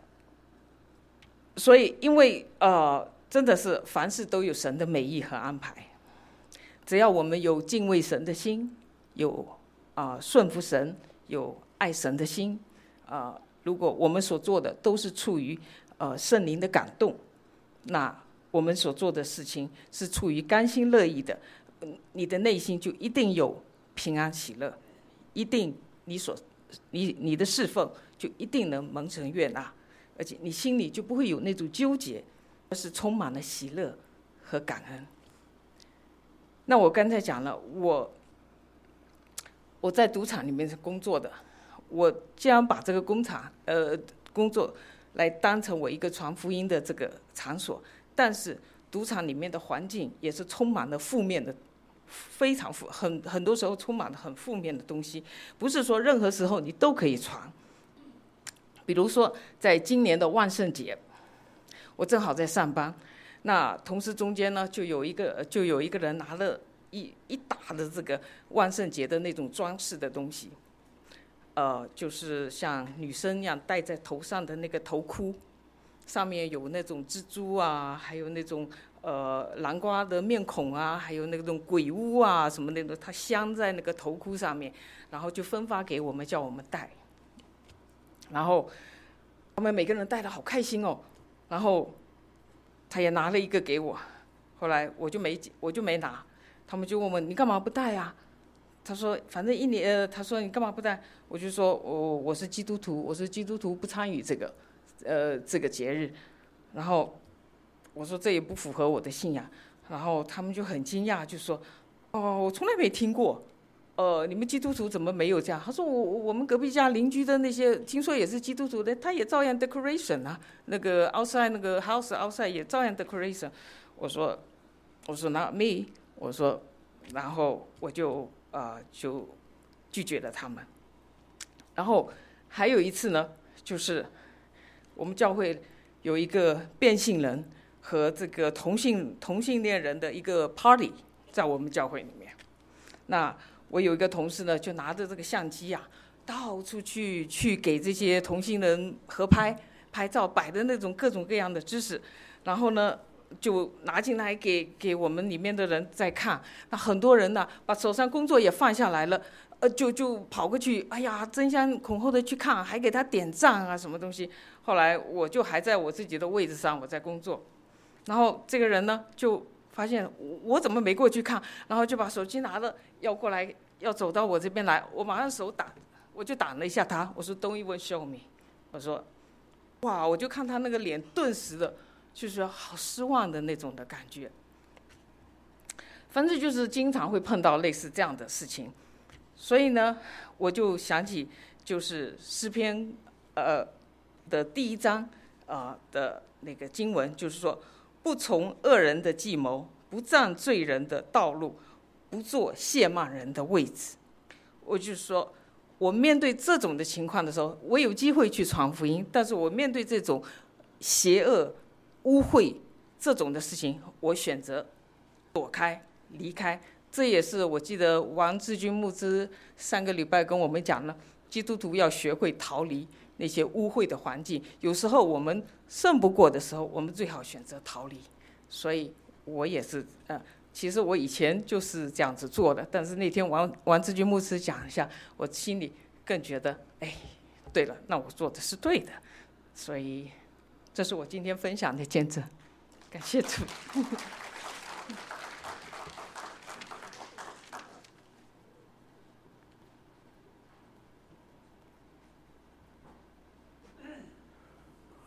所以，因为呃，真的是凡事都有神的美意和安排，只要我们有敬畏神的心，有啊、呃、顺服神，有爱神的心，啊、呃，如果我们所做的都是出于呃圣灵的感动，那我们所做的事情是出于甘心乐意的。你的内心就一定有平安喜乐，一定你所你你的侍奉就一定能蒙神悦纳，而且你心里就不会有那种纠结，而是充满了喜乐和感恩。那我刚才讲了，我我在赌场里面是工作的，我既然把这个工厂呃工作来当成我一个传福音的这个场所，但是赌场里面的环境也是充满了负面的，非常负很很多时候充满了很负面的东西，不是说任何时候你都可以传。比如说在今年的万圣节，我正好在上班，那同事中间呢就有一个就有一个人拿了一一打的这个万圣节的那种装饰的东西，呃，就是像女生一样戴在头上的那个头箍，上面有那种蜘蛛啊，还有那种呃南瓜的面孔啊，还有那种鬼屋啊什么那种，它镶在那个头箍上面，然后就分发给我们，叫我们戴。然后他们每个人戴得好开心哦，然后他也拿了一个给我，后来我就没我就没拿，他们就问我你干嘛不戴啊？他说反正一年，呃，他说你干嘛不戴？我就说我我是基督徒，我是基督徒不参与这个。呃，这个节日，然后我说这也不符合我的信仰，然后他们就很惊讶，就说：“哦，我从来没听过，呃，你们基督徒怎么没有这样？”他说：“我我们隔壁家邻居的那些，听说也是基督徒的，他也照样 decoration 啊，那个 outside 那个 house outside 也照样 decoration。”我说：“我说 not me。”我说，然后我就呃就拒绝了他们。然后还有一次呢，就是我们教会有一个变性人和这个同性同性恋人的一个 party 在我们教会里面。那我有一个同事呢，就拿着这个相机啊，到处去去给这些同性人合拍拍照，摆的那种各种各样的姿势，然后呢就拿进来给给我们里面的人在看。那很多人呢，把手上工作也放下来了。呃，就就跑过去，哎呀，争先恐后的去看，还给他点赞啊，什么东西。后来我就还在我自己的位置上，我在工作，然后这个人呢就发现我我怎么没过去看，然后就把手机拿了要过来，要走到我这边来，我马上手打，我就打了一下他，我说 Don't even show me， 我说，哇，我就看他那个脸，顿时的就是好失望的那种的感觉。反正就是经常会碰到类似这样的事情。所以呢，我就想起就是诗篇呃的第一章呃的那个经文，就是说不从恶人的计谋，不占罪人的道路，不做亵慢人的位置。我就说，我面对这种的情况的时候，我有机会去传福音，但是我面对这种邪恶、污秽这种的事情，我选择躲开、离开。这也是我记得王志军牧师上个礼拜跟我们讲了，基督徒要学会逃离那些污秽的环境。有时候我们胜不过的时候，我们最好选择逃离。所以我也是，呃，其实我以前就是这样子做的，但是那天王王志军牧师讲一下，我心里更觉得，哎，对了，那我做的是对的。所以这是我今天分享的见证，感谢主。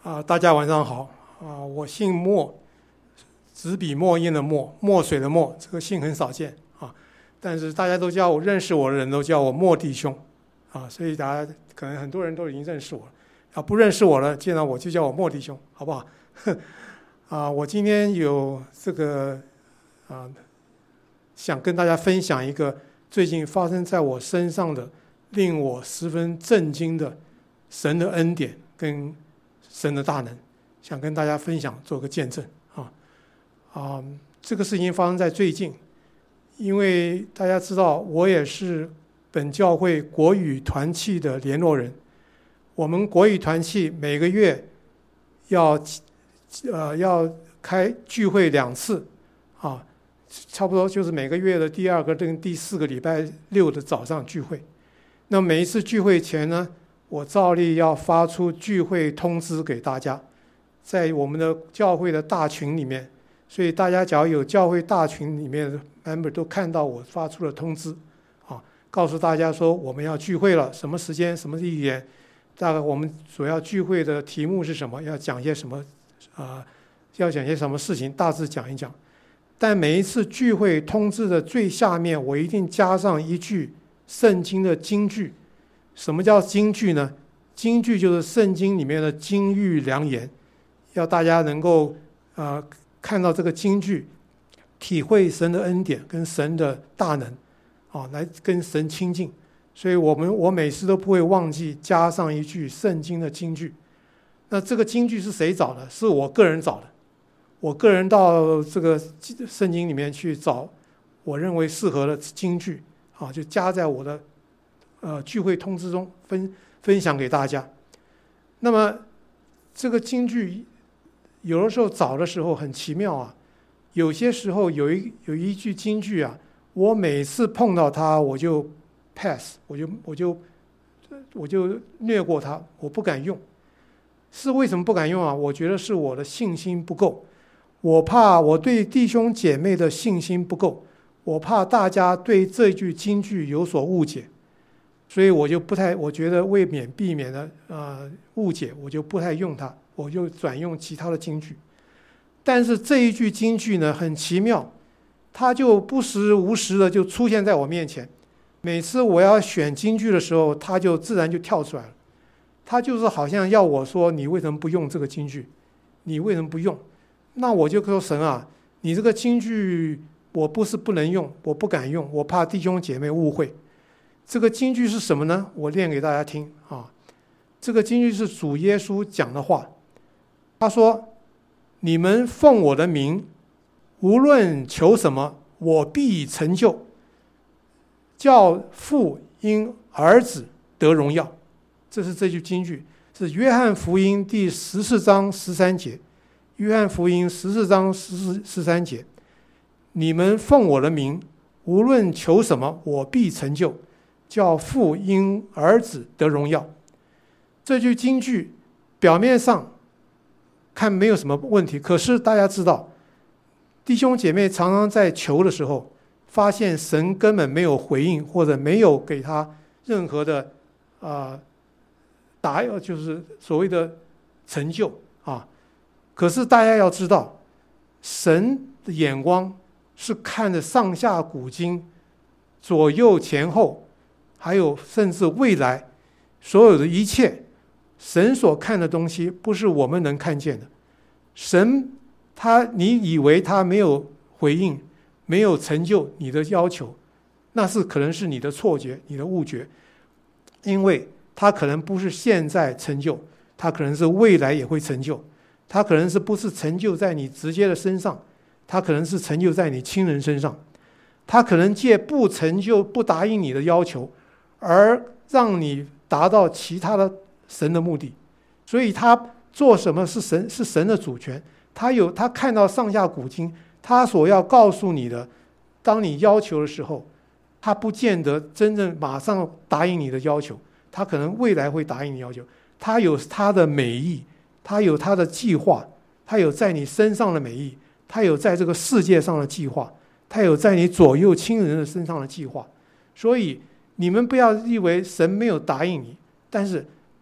啊，大家晚上好啊！我姓墨，纸笔墨砚的墨，墨水的墨，这个姓很少见啊。但是大家都叫我，认识我的人都叫我墨弟兄啊，所以大家可能很多人都已经认识我了。要不认识我了，见到我就叫我墨弟兄，好不好？啊，我今天有这个啊，想跟大家分享一个最近发生在我身上的，令我十分震惊的神的恩典跟神的大能，想跟大家分享，做个见证啊啊！这个事情发生在最近，因为大家知道，我也是本教会国语团契的联络人。我们国语团契每个月要呃要开聚会两次啊，差不多就是每个月的第二个跟第四个礼拜六的早上聚会。那每一次聚会前呢，我照例要发出聚会通知给大家，在我们的教会的大群里面，所以大家只要有教会大群里面的 member 都看到我发出了通知，啊，告诉大家说我们要聚会了，什么时间、什么地点，大概我们主要聚会的题目是什么，要讲些什么，啊、呃，要讲些什么事情，大致讲一讲。但每一次聚会通知的最下面，我一定加上一句圣经的金句。什么叫金句呢？金句就是圣经里面的金玉良言，要大家能够呃看到这个金句，体会神的恩典跟神的大能，啊，来跟神亲近。所以我们我每次都不会忘记加上一句圣经的金句。那这个金句是谁找的？是我个人找的。我个人到这个圣经里面去找我认为适合的金句，啊，就加在我的呃聚会通知中分分享给大家。那么这个金句有的时候找的时候很奇妙啊，有些时候有一有一句金句啊，我每次碰到它我就 pass， 我就我就我就略过它，我不敢用。是为什么不敢用啊？我觉得是我的信心不够，我怕我对弟兄姐妹的信心不够，我怕大家对这句金句有所误解，所以我就不太，我觉得为免避免的呃误解，我就不太用它，我就转用其他的金句。但是这一句金句呢，很奇妙，它就不时无时的就出现在我面前。每次我要选金句的时候，它就自然就跳出来了。它就是好像要我说，你为什么不用这个金句？你为什么不用？那我就说，神啊，你这个金句我不是不能用，我不敢用，我怕弟兄姐妹误会。这个金句是什么呢？我念给大家听啊。这个金句是主耶稣讲的话，他说：你们奉我的名，无论求什么，我必成就，叫父因儿子得荣耀。这是这句金句，是约翰福音第十四章十三节。约翰福音十四章十十三节，你们奉我的名，无论求什么，我必成就，叫父因儿子得荣耀。这句金句表面上看没有什么问题，可是大家知道，弟兄姐妹常常在求的时候，发现神根本没有回应，或者没有给他任何的啊、呃、答，就是所谓的成就啊。可是大家要知道，神的眼光是看着上下古今、左右前后，还有甚至未来所有的一切，神所看的东西不是我们能看见的。神他，你以为他没有回应，没有成就你的要求，那是可能是你的错觉，你的误觉，因为他可能不是现在成就，他可能是未来也会成就。他可能是不是成就在你直接的身上，他可能是成就在你亲人身上，他可能借不成就、不答应你的要求，而让你达到其他的神的目的。所以他做什么是神是神的主权，他有他看到上下古今，他所要告诉你的，当你要求的时候，他不见得真正马上答应你的要求，他可能未来会答应你要求，他有他的美意。他有他的计划，他有在你身上的美意，他有在这个世界上的计划，他有在你左右亲人的身上的计划。所以你们不要以为神没有答应你，但是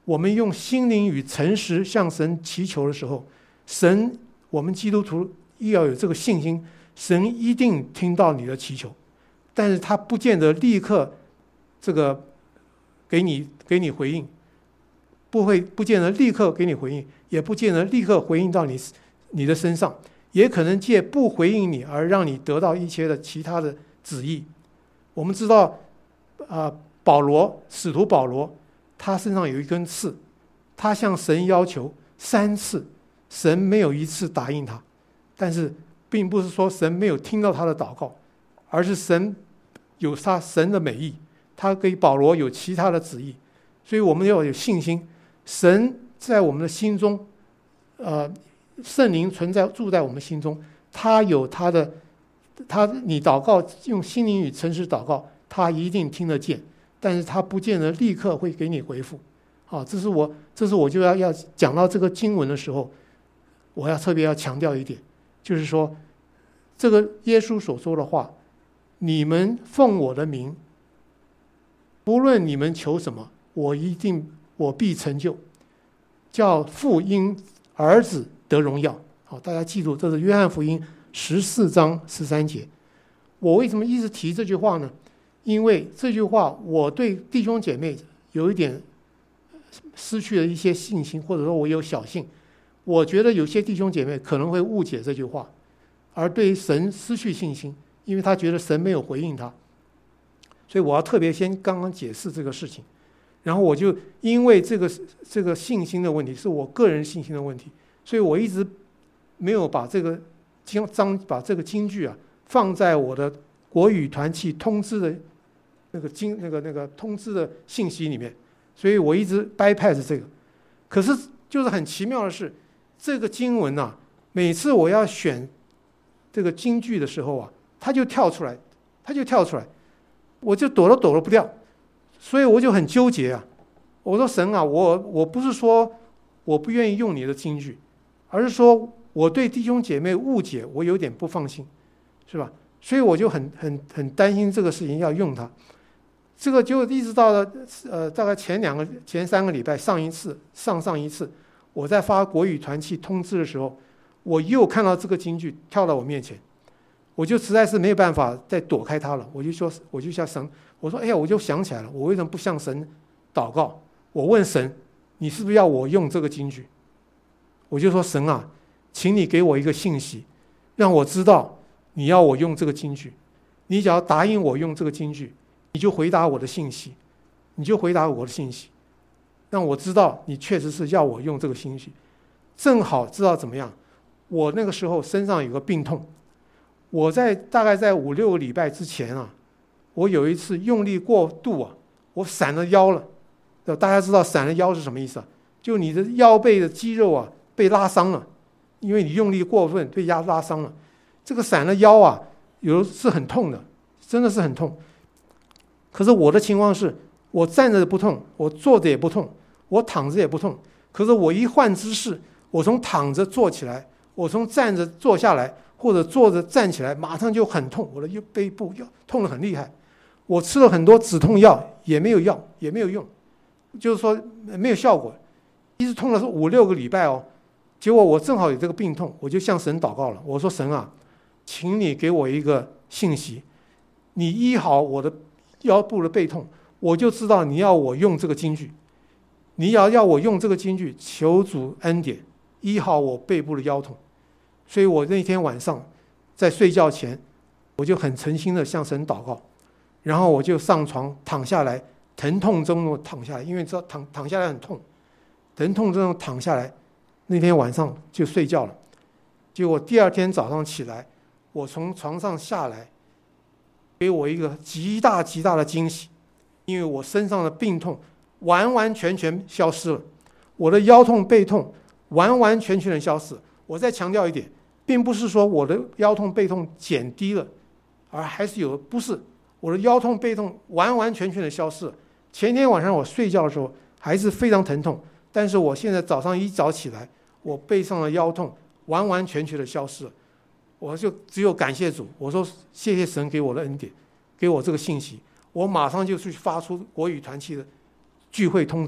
我们用心灵与诚实向神祈求的时候，神，我们基督徒要有这个信心，神一定听到你的祈求，但是他不见得立刻这个给你给你回应，不会不见得立刻给你回应，也不见得立刻回应到你你的身上，也可能借不回应你而让你得到一些的其他的旨意。我们知道啊、呃，保罗使徒保罗，他身上有一根刺，他向神要求三次，神没有一次答应他。但是并不是说神没有听到他的祷告，而是神有他神的美意，他给保罗有其他的旨意。所以我们要有信心，神在我们的心中，呃，圣灵存在住在我们心中，他有他的他你祷告用心灵与诚实祷告，他一定听得见，但是他不见得立刻会给你回复。好，这是我这是我就要要讲到这个经文的时候，我要特别要强调一点，就是说这个耶稣所说的话，你们奉我的名，不论你们求什么，我一定我必成就，叫父因儿子得荣耀。好，大家记住，这是约翰福音十四章十三节。我为什么一直提这句话呢？因为这句话我对弟兄姐妹有一点失去了一些信心，或者说我有小信，我觉得有些弟兄姐妹可能会误解这句话，而对神失去信心，因为他觉得神没有回应他。所以我要特别先刚刚解释这个事情，然后我就因为这个这个信心的问题是我个人信心的问题，所以我一直没有把这个章把这个经句啊放在我的国语团契通知的那个经那个那个通知的信息里面，所以我一直 bypass 这个。可是就是很奇妙的是，这个经文啊，每次我要选这个经句的时候啊，它就跳出来，它就跳出来，我就躲都躲都不掉，所以我就很纠结啊。我说神啊，我我不是说我不愿意用你的经句，而是说我对弟兄姐妹误解，我有点不放心，是吧？所以我就很很很担心这个事情要用它。这个就一直到了呃大概前两个前三个礼拜，上一次上上一次我在发国语团契通知的时候，我又看到这个经句跳到我面前，我就实在是没有办法再躲开它了。我就说我就向神我说哎呀，我就想起来了，我为什么不向神祷告？我问神，你是不是要我用这个经句？我就说神啊，请你给我一个信息，让我知道你要我用这个经句。你只要答应我用这个经句，你就回答我的信息，你就回答我的信息，让我知道你确实是要我用这个信息。正好知道怎么样，我那个时候身上有个病痛，我在大概在五六个礼拜之前啊，我有一次用力过度啊，我闪了腰了。大家知道闪了腰是什么意思啊？就你的腰背的肌肉啊被拉伤了，因为你用力过分被压拉伤了。这个闪了腰啊，有是很痛的，真的是很痛。可是我的情况是，我站着不痛，我坐着也不痛，我躺着也不痛。可是我一换姿势，我从躺着坐起来，我从站着坐下来，或者坐着站起来，马上就很痛，我的背部要痛得很厉害。我吃了很多止痛药，也没有药，也没有用，就是说没有效果，一直痛了五六个礼拜哦。结果我正好有这个病痛，我就向神祷告了。我说神啊，请你给我一个信息，你医好我的腰部的背痛，我就知道你要我用这个经句，你要要我用这个经句，求主恩典医好我背部的腰痛。所以我那天晚上在睡觉前，我就很诚心的向神祷告，然后我就上床躺下来，疼痛中躺下来，因为知道躺躺下来很痛，疼痛中躺下来，那天晚上就睡觉了。结果第二天早上起来，我从床上下来，给我一个极大极大的惊喜，因为我身上的病痛完完全全消失了，我的腰痛背痛完完全全的消失。我再强调一点，并不是说我的腰痛背痛减低了，而还是有，不是，我的腰痛背痛完完全全的消失了。前天晚上我睡觉的时候还是非常疼痛，但是我现在早上一早起来，我背上的腰痛完完全全的消失了。我就只有感谢主，我说谢谢神给我的恩典，给我这个信息。我马上就去发出国语团契的聚会通知，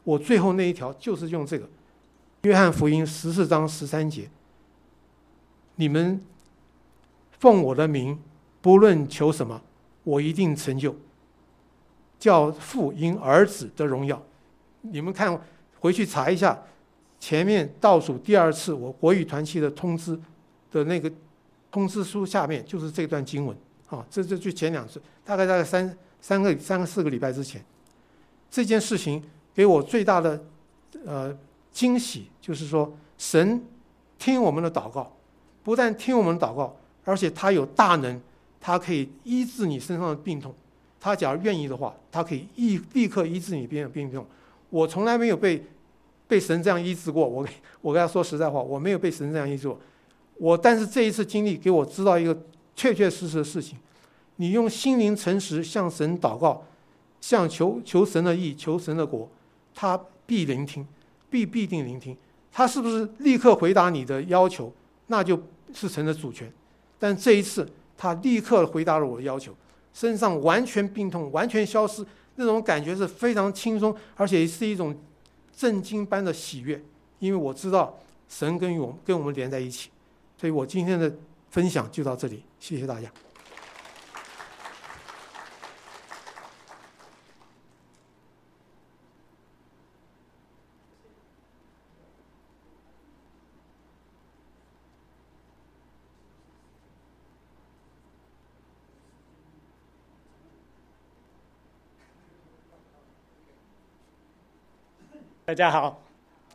我最后那一条就是用这个，约翰福音十四章十三节，你们奉我的名，不论求什么，我一定成就，叫父因儿子的荣耀。你们看，回去查一下，前面倒数第二次我国语团契的通知的那个通知书下面就是这段经文啊，这这就前两次，大概大概三三个三个四个礼拜之前，这件事情给我最大的呃惊喜，就是说神听我们的祷告，不但听我们的祷告，而且他有大能，他可以医治你身上的病痛。他假如愿意的话，他可以立立刻医治你边的病痛。我从来没有被被神这样医治过。我我跟他说实在话，我没有被神这样医治过。我但是这一次经历给我知道一个确确实实的事情：你用心灵诚实向神祷告，向求求神的义，求神的国，他必聆听，必必定聆听。他是不是立刻回答你的要求，那就是神的主权。但这一次，他立刻回答了我的要求，身上完全病痛完全消失，那种感觉是非常轻松，而且是一种震惊般的喜悦，因为我知道神跟我跟我们连在一起。所以我今天的分享就到这里，谢谢大家。 大家好。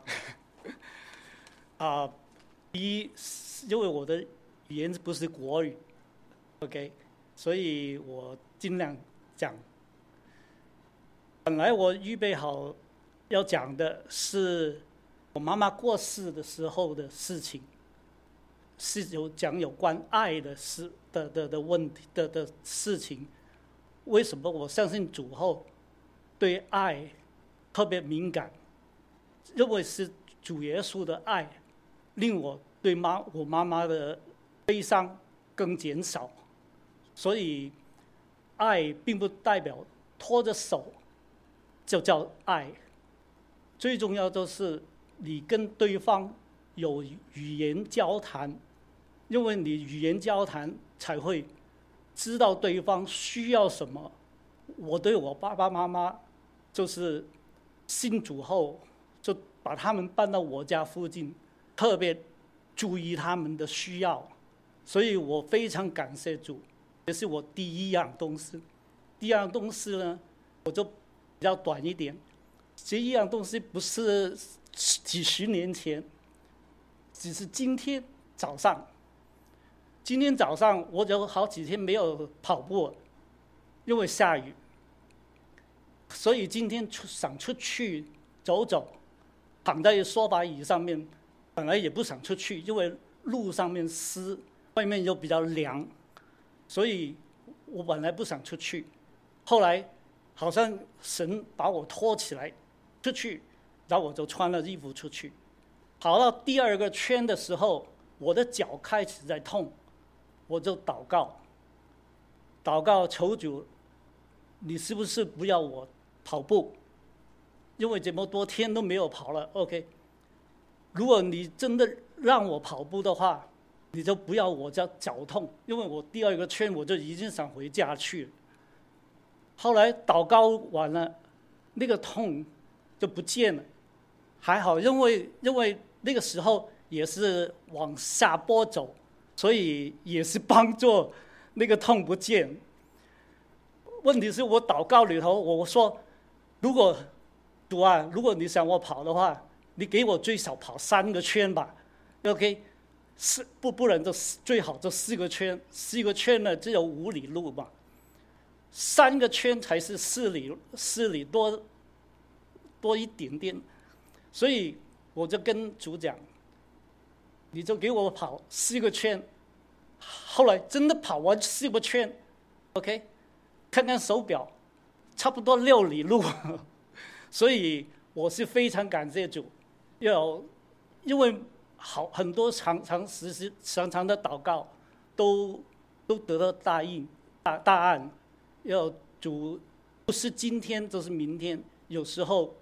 啊，第一，因为我的语言不是国语 ，OK， 所以我尽量讲。本来我预备好要讲的是我妈妈过世的时候的事情，是有讲有关爱的事的的的问题的的事情。为什么我相信主后对爱特别敏感？认为是主耶稣的爱令我对妈我妈妈的悲伤更减少，所以爱并不代表拖着手就叫爱，最重要就是你跟对方有语言交谈，因为你语言交谈才会知道对方需要什么。我对我爸爸妈妈就是信主后就把他们搬到我家附近，特别注意他们的需要，所以我非常感谢主。这是我第一样东西。第二样东西呢，我就比较短一点。这一样东西不是几十年前，只是今天早上。今天早上我有好几天没有跑步，因为下雨，所以今天出想出去走走。躺在梳化椅上面，本来也不想出去，因为路上面湿，外面又比较凉，所以我本来不想出去。后来好像神把我拖起来出去，然后我就穿了衣服出去。跑到第二个圈的时候，我的脚开始在痛，我就祷告，祷告求主，你是不是不要我跑步？因为这么多天都没有跑了 ，OK。如果你真的让我跑步的话，你就不要我叫脚痛，因为我第二个圈我就已经想回家去了。后来祷告完了，那个痛就不见了，还好，因为因为那个时候也是往下坡走，所以也是帮助那个痛不见。问题是我祷告里头我说，如果主啊，如果你想我跑的话，你给我最少跑三个圈吧 ，OK， 四不不然就最好就四个圈，四个圈呢只有五里路嘛，三个圈才是四里四里多多一点点，所以我就跟主讲，你就给我跑四个圈，后来真的跑完四个圈 ，OK， 看看手表，差不多六里路。所以我是非常感谢主，要因为好很多常常实施常常的祷告都都得到答应大答案，要主不是今天就是明天，有时候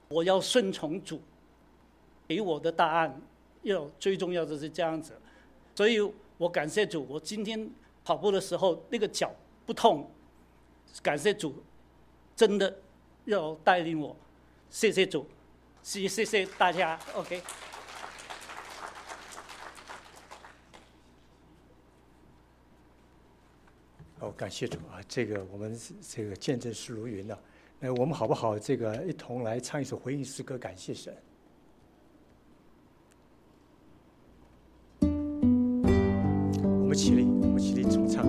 我要顺从主给我的答案，要最重要的是这样子。所以我感谢主，我今天跑步的时候那个脚不痛，感谢主，真的要带领我，谢谢主，谢谢谢大家 ，OK。 哦，感谢主啊！这个我们这个见证是如云了。那我们好不好这个一同来唱一首回应诗歌，感谢神。我们起立，我们起立重唱。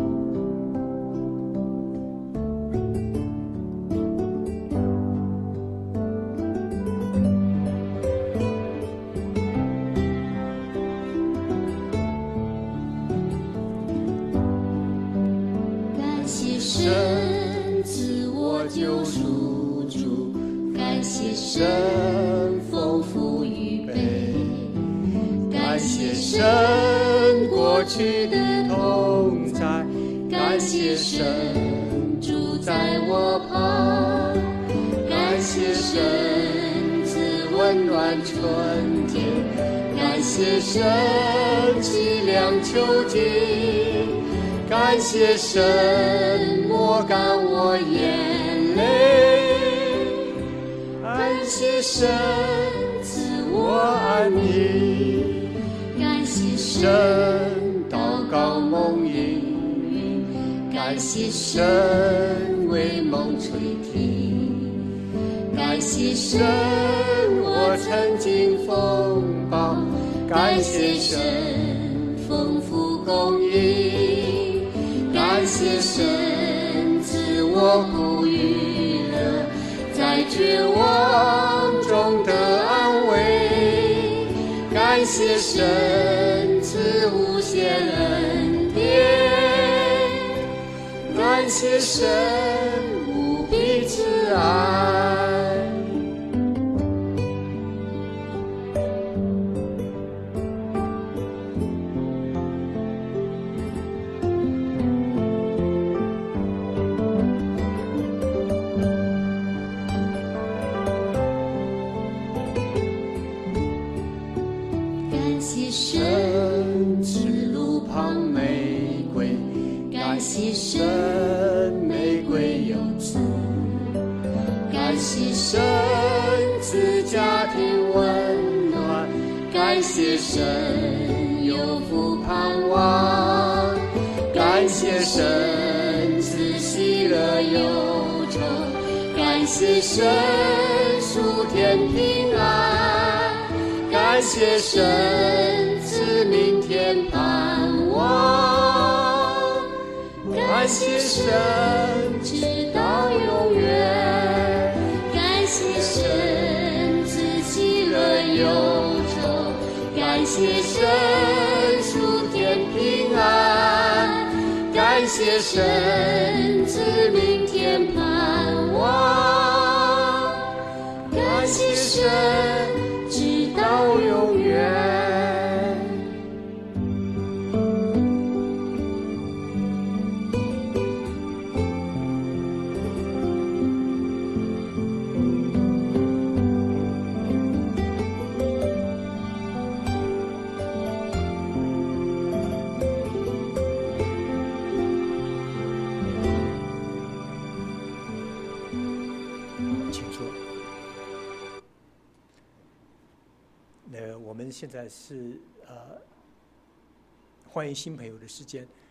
神自我救赎主，感谢神丰富预备，感谢神过去的同在，感谢神住在我旁，感谢神赐温暖春天，感谢神凄凉秋季。感谢神抹干我眼泪，感谢神赐我安宁，感谢神祷告蒙应允，感谢神为梦垂听，感谢神我曾经风暴，感谢神丰富供应。感谢神赐我苦与乐，在绝望中的安慰。感谢神赐无限恩典，感谢神无比慈爱。神赐路旁玫瑰，感谢神玫瑰有刺，感谢神赐家庭温暖，感谢神有福盼望，感谢神赐喜乐忧愁，感谢神属天平安，感谢神赐明天盼望，感谢神直到永远，感谢神赐喜乐忧愁，感谢神属天平安，感谢神赐明天盼望，感谢神直到永远。 现在是呃欢迎新朋友的时间。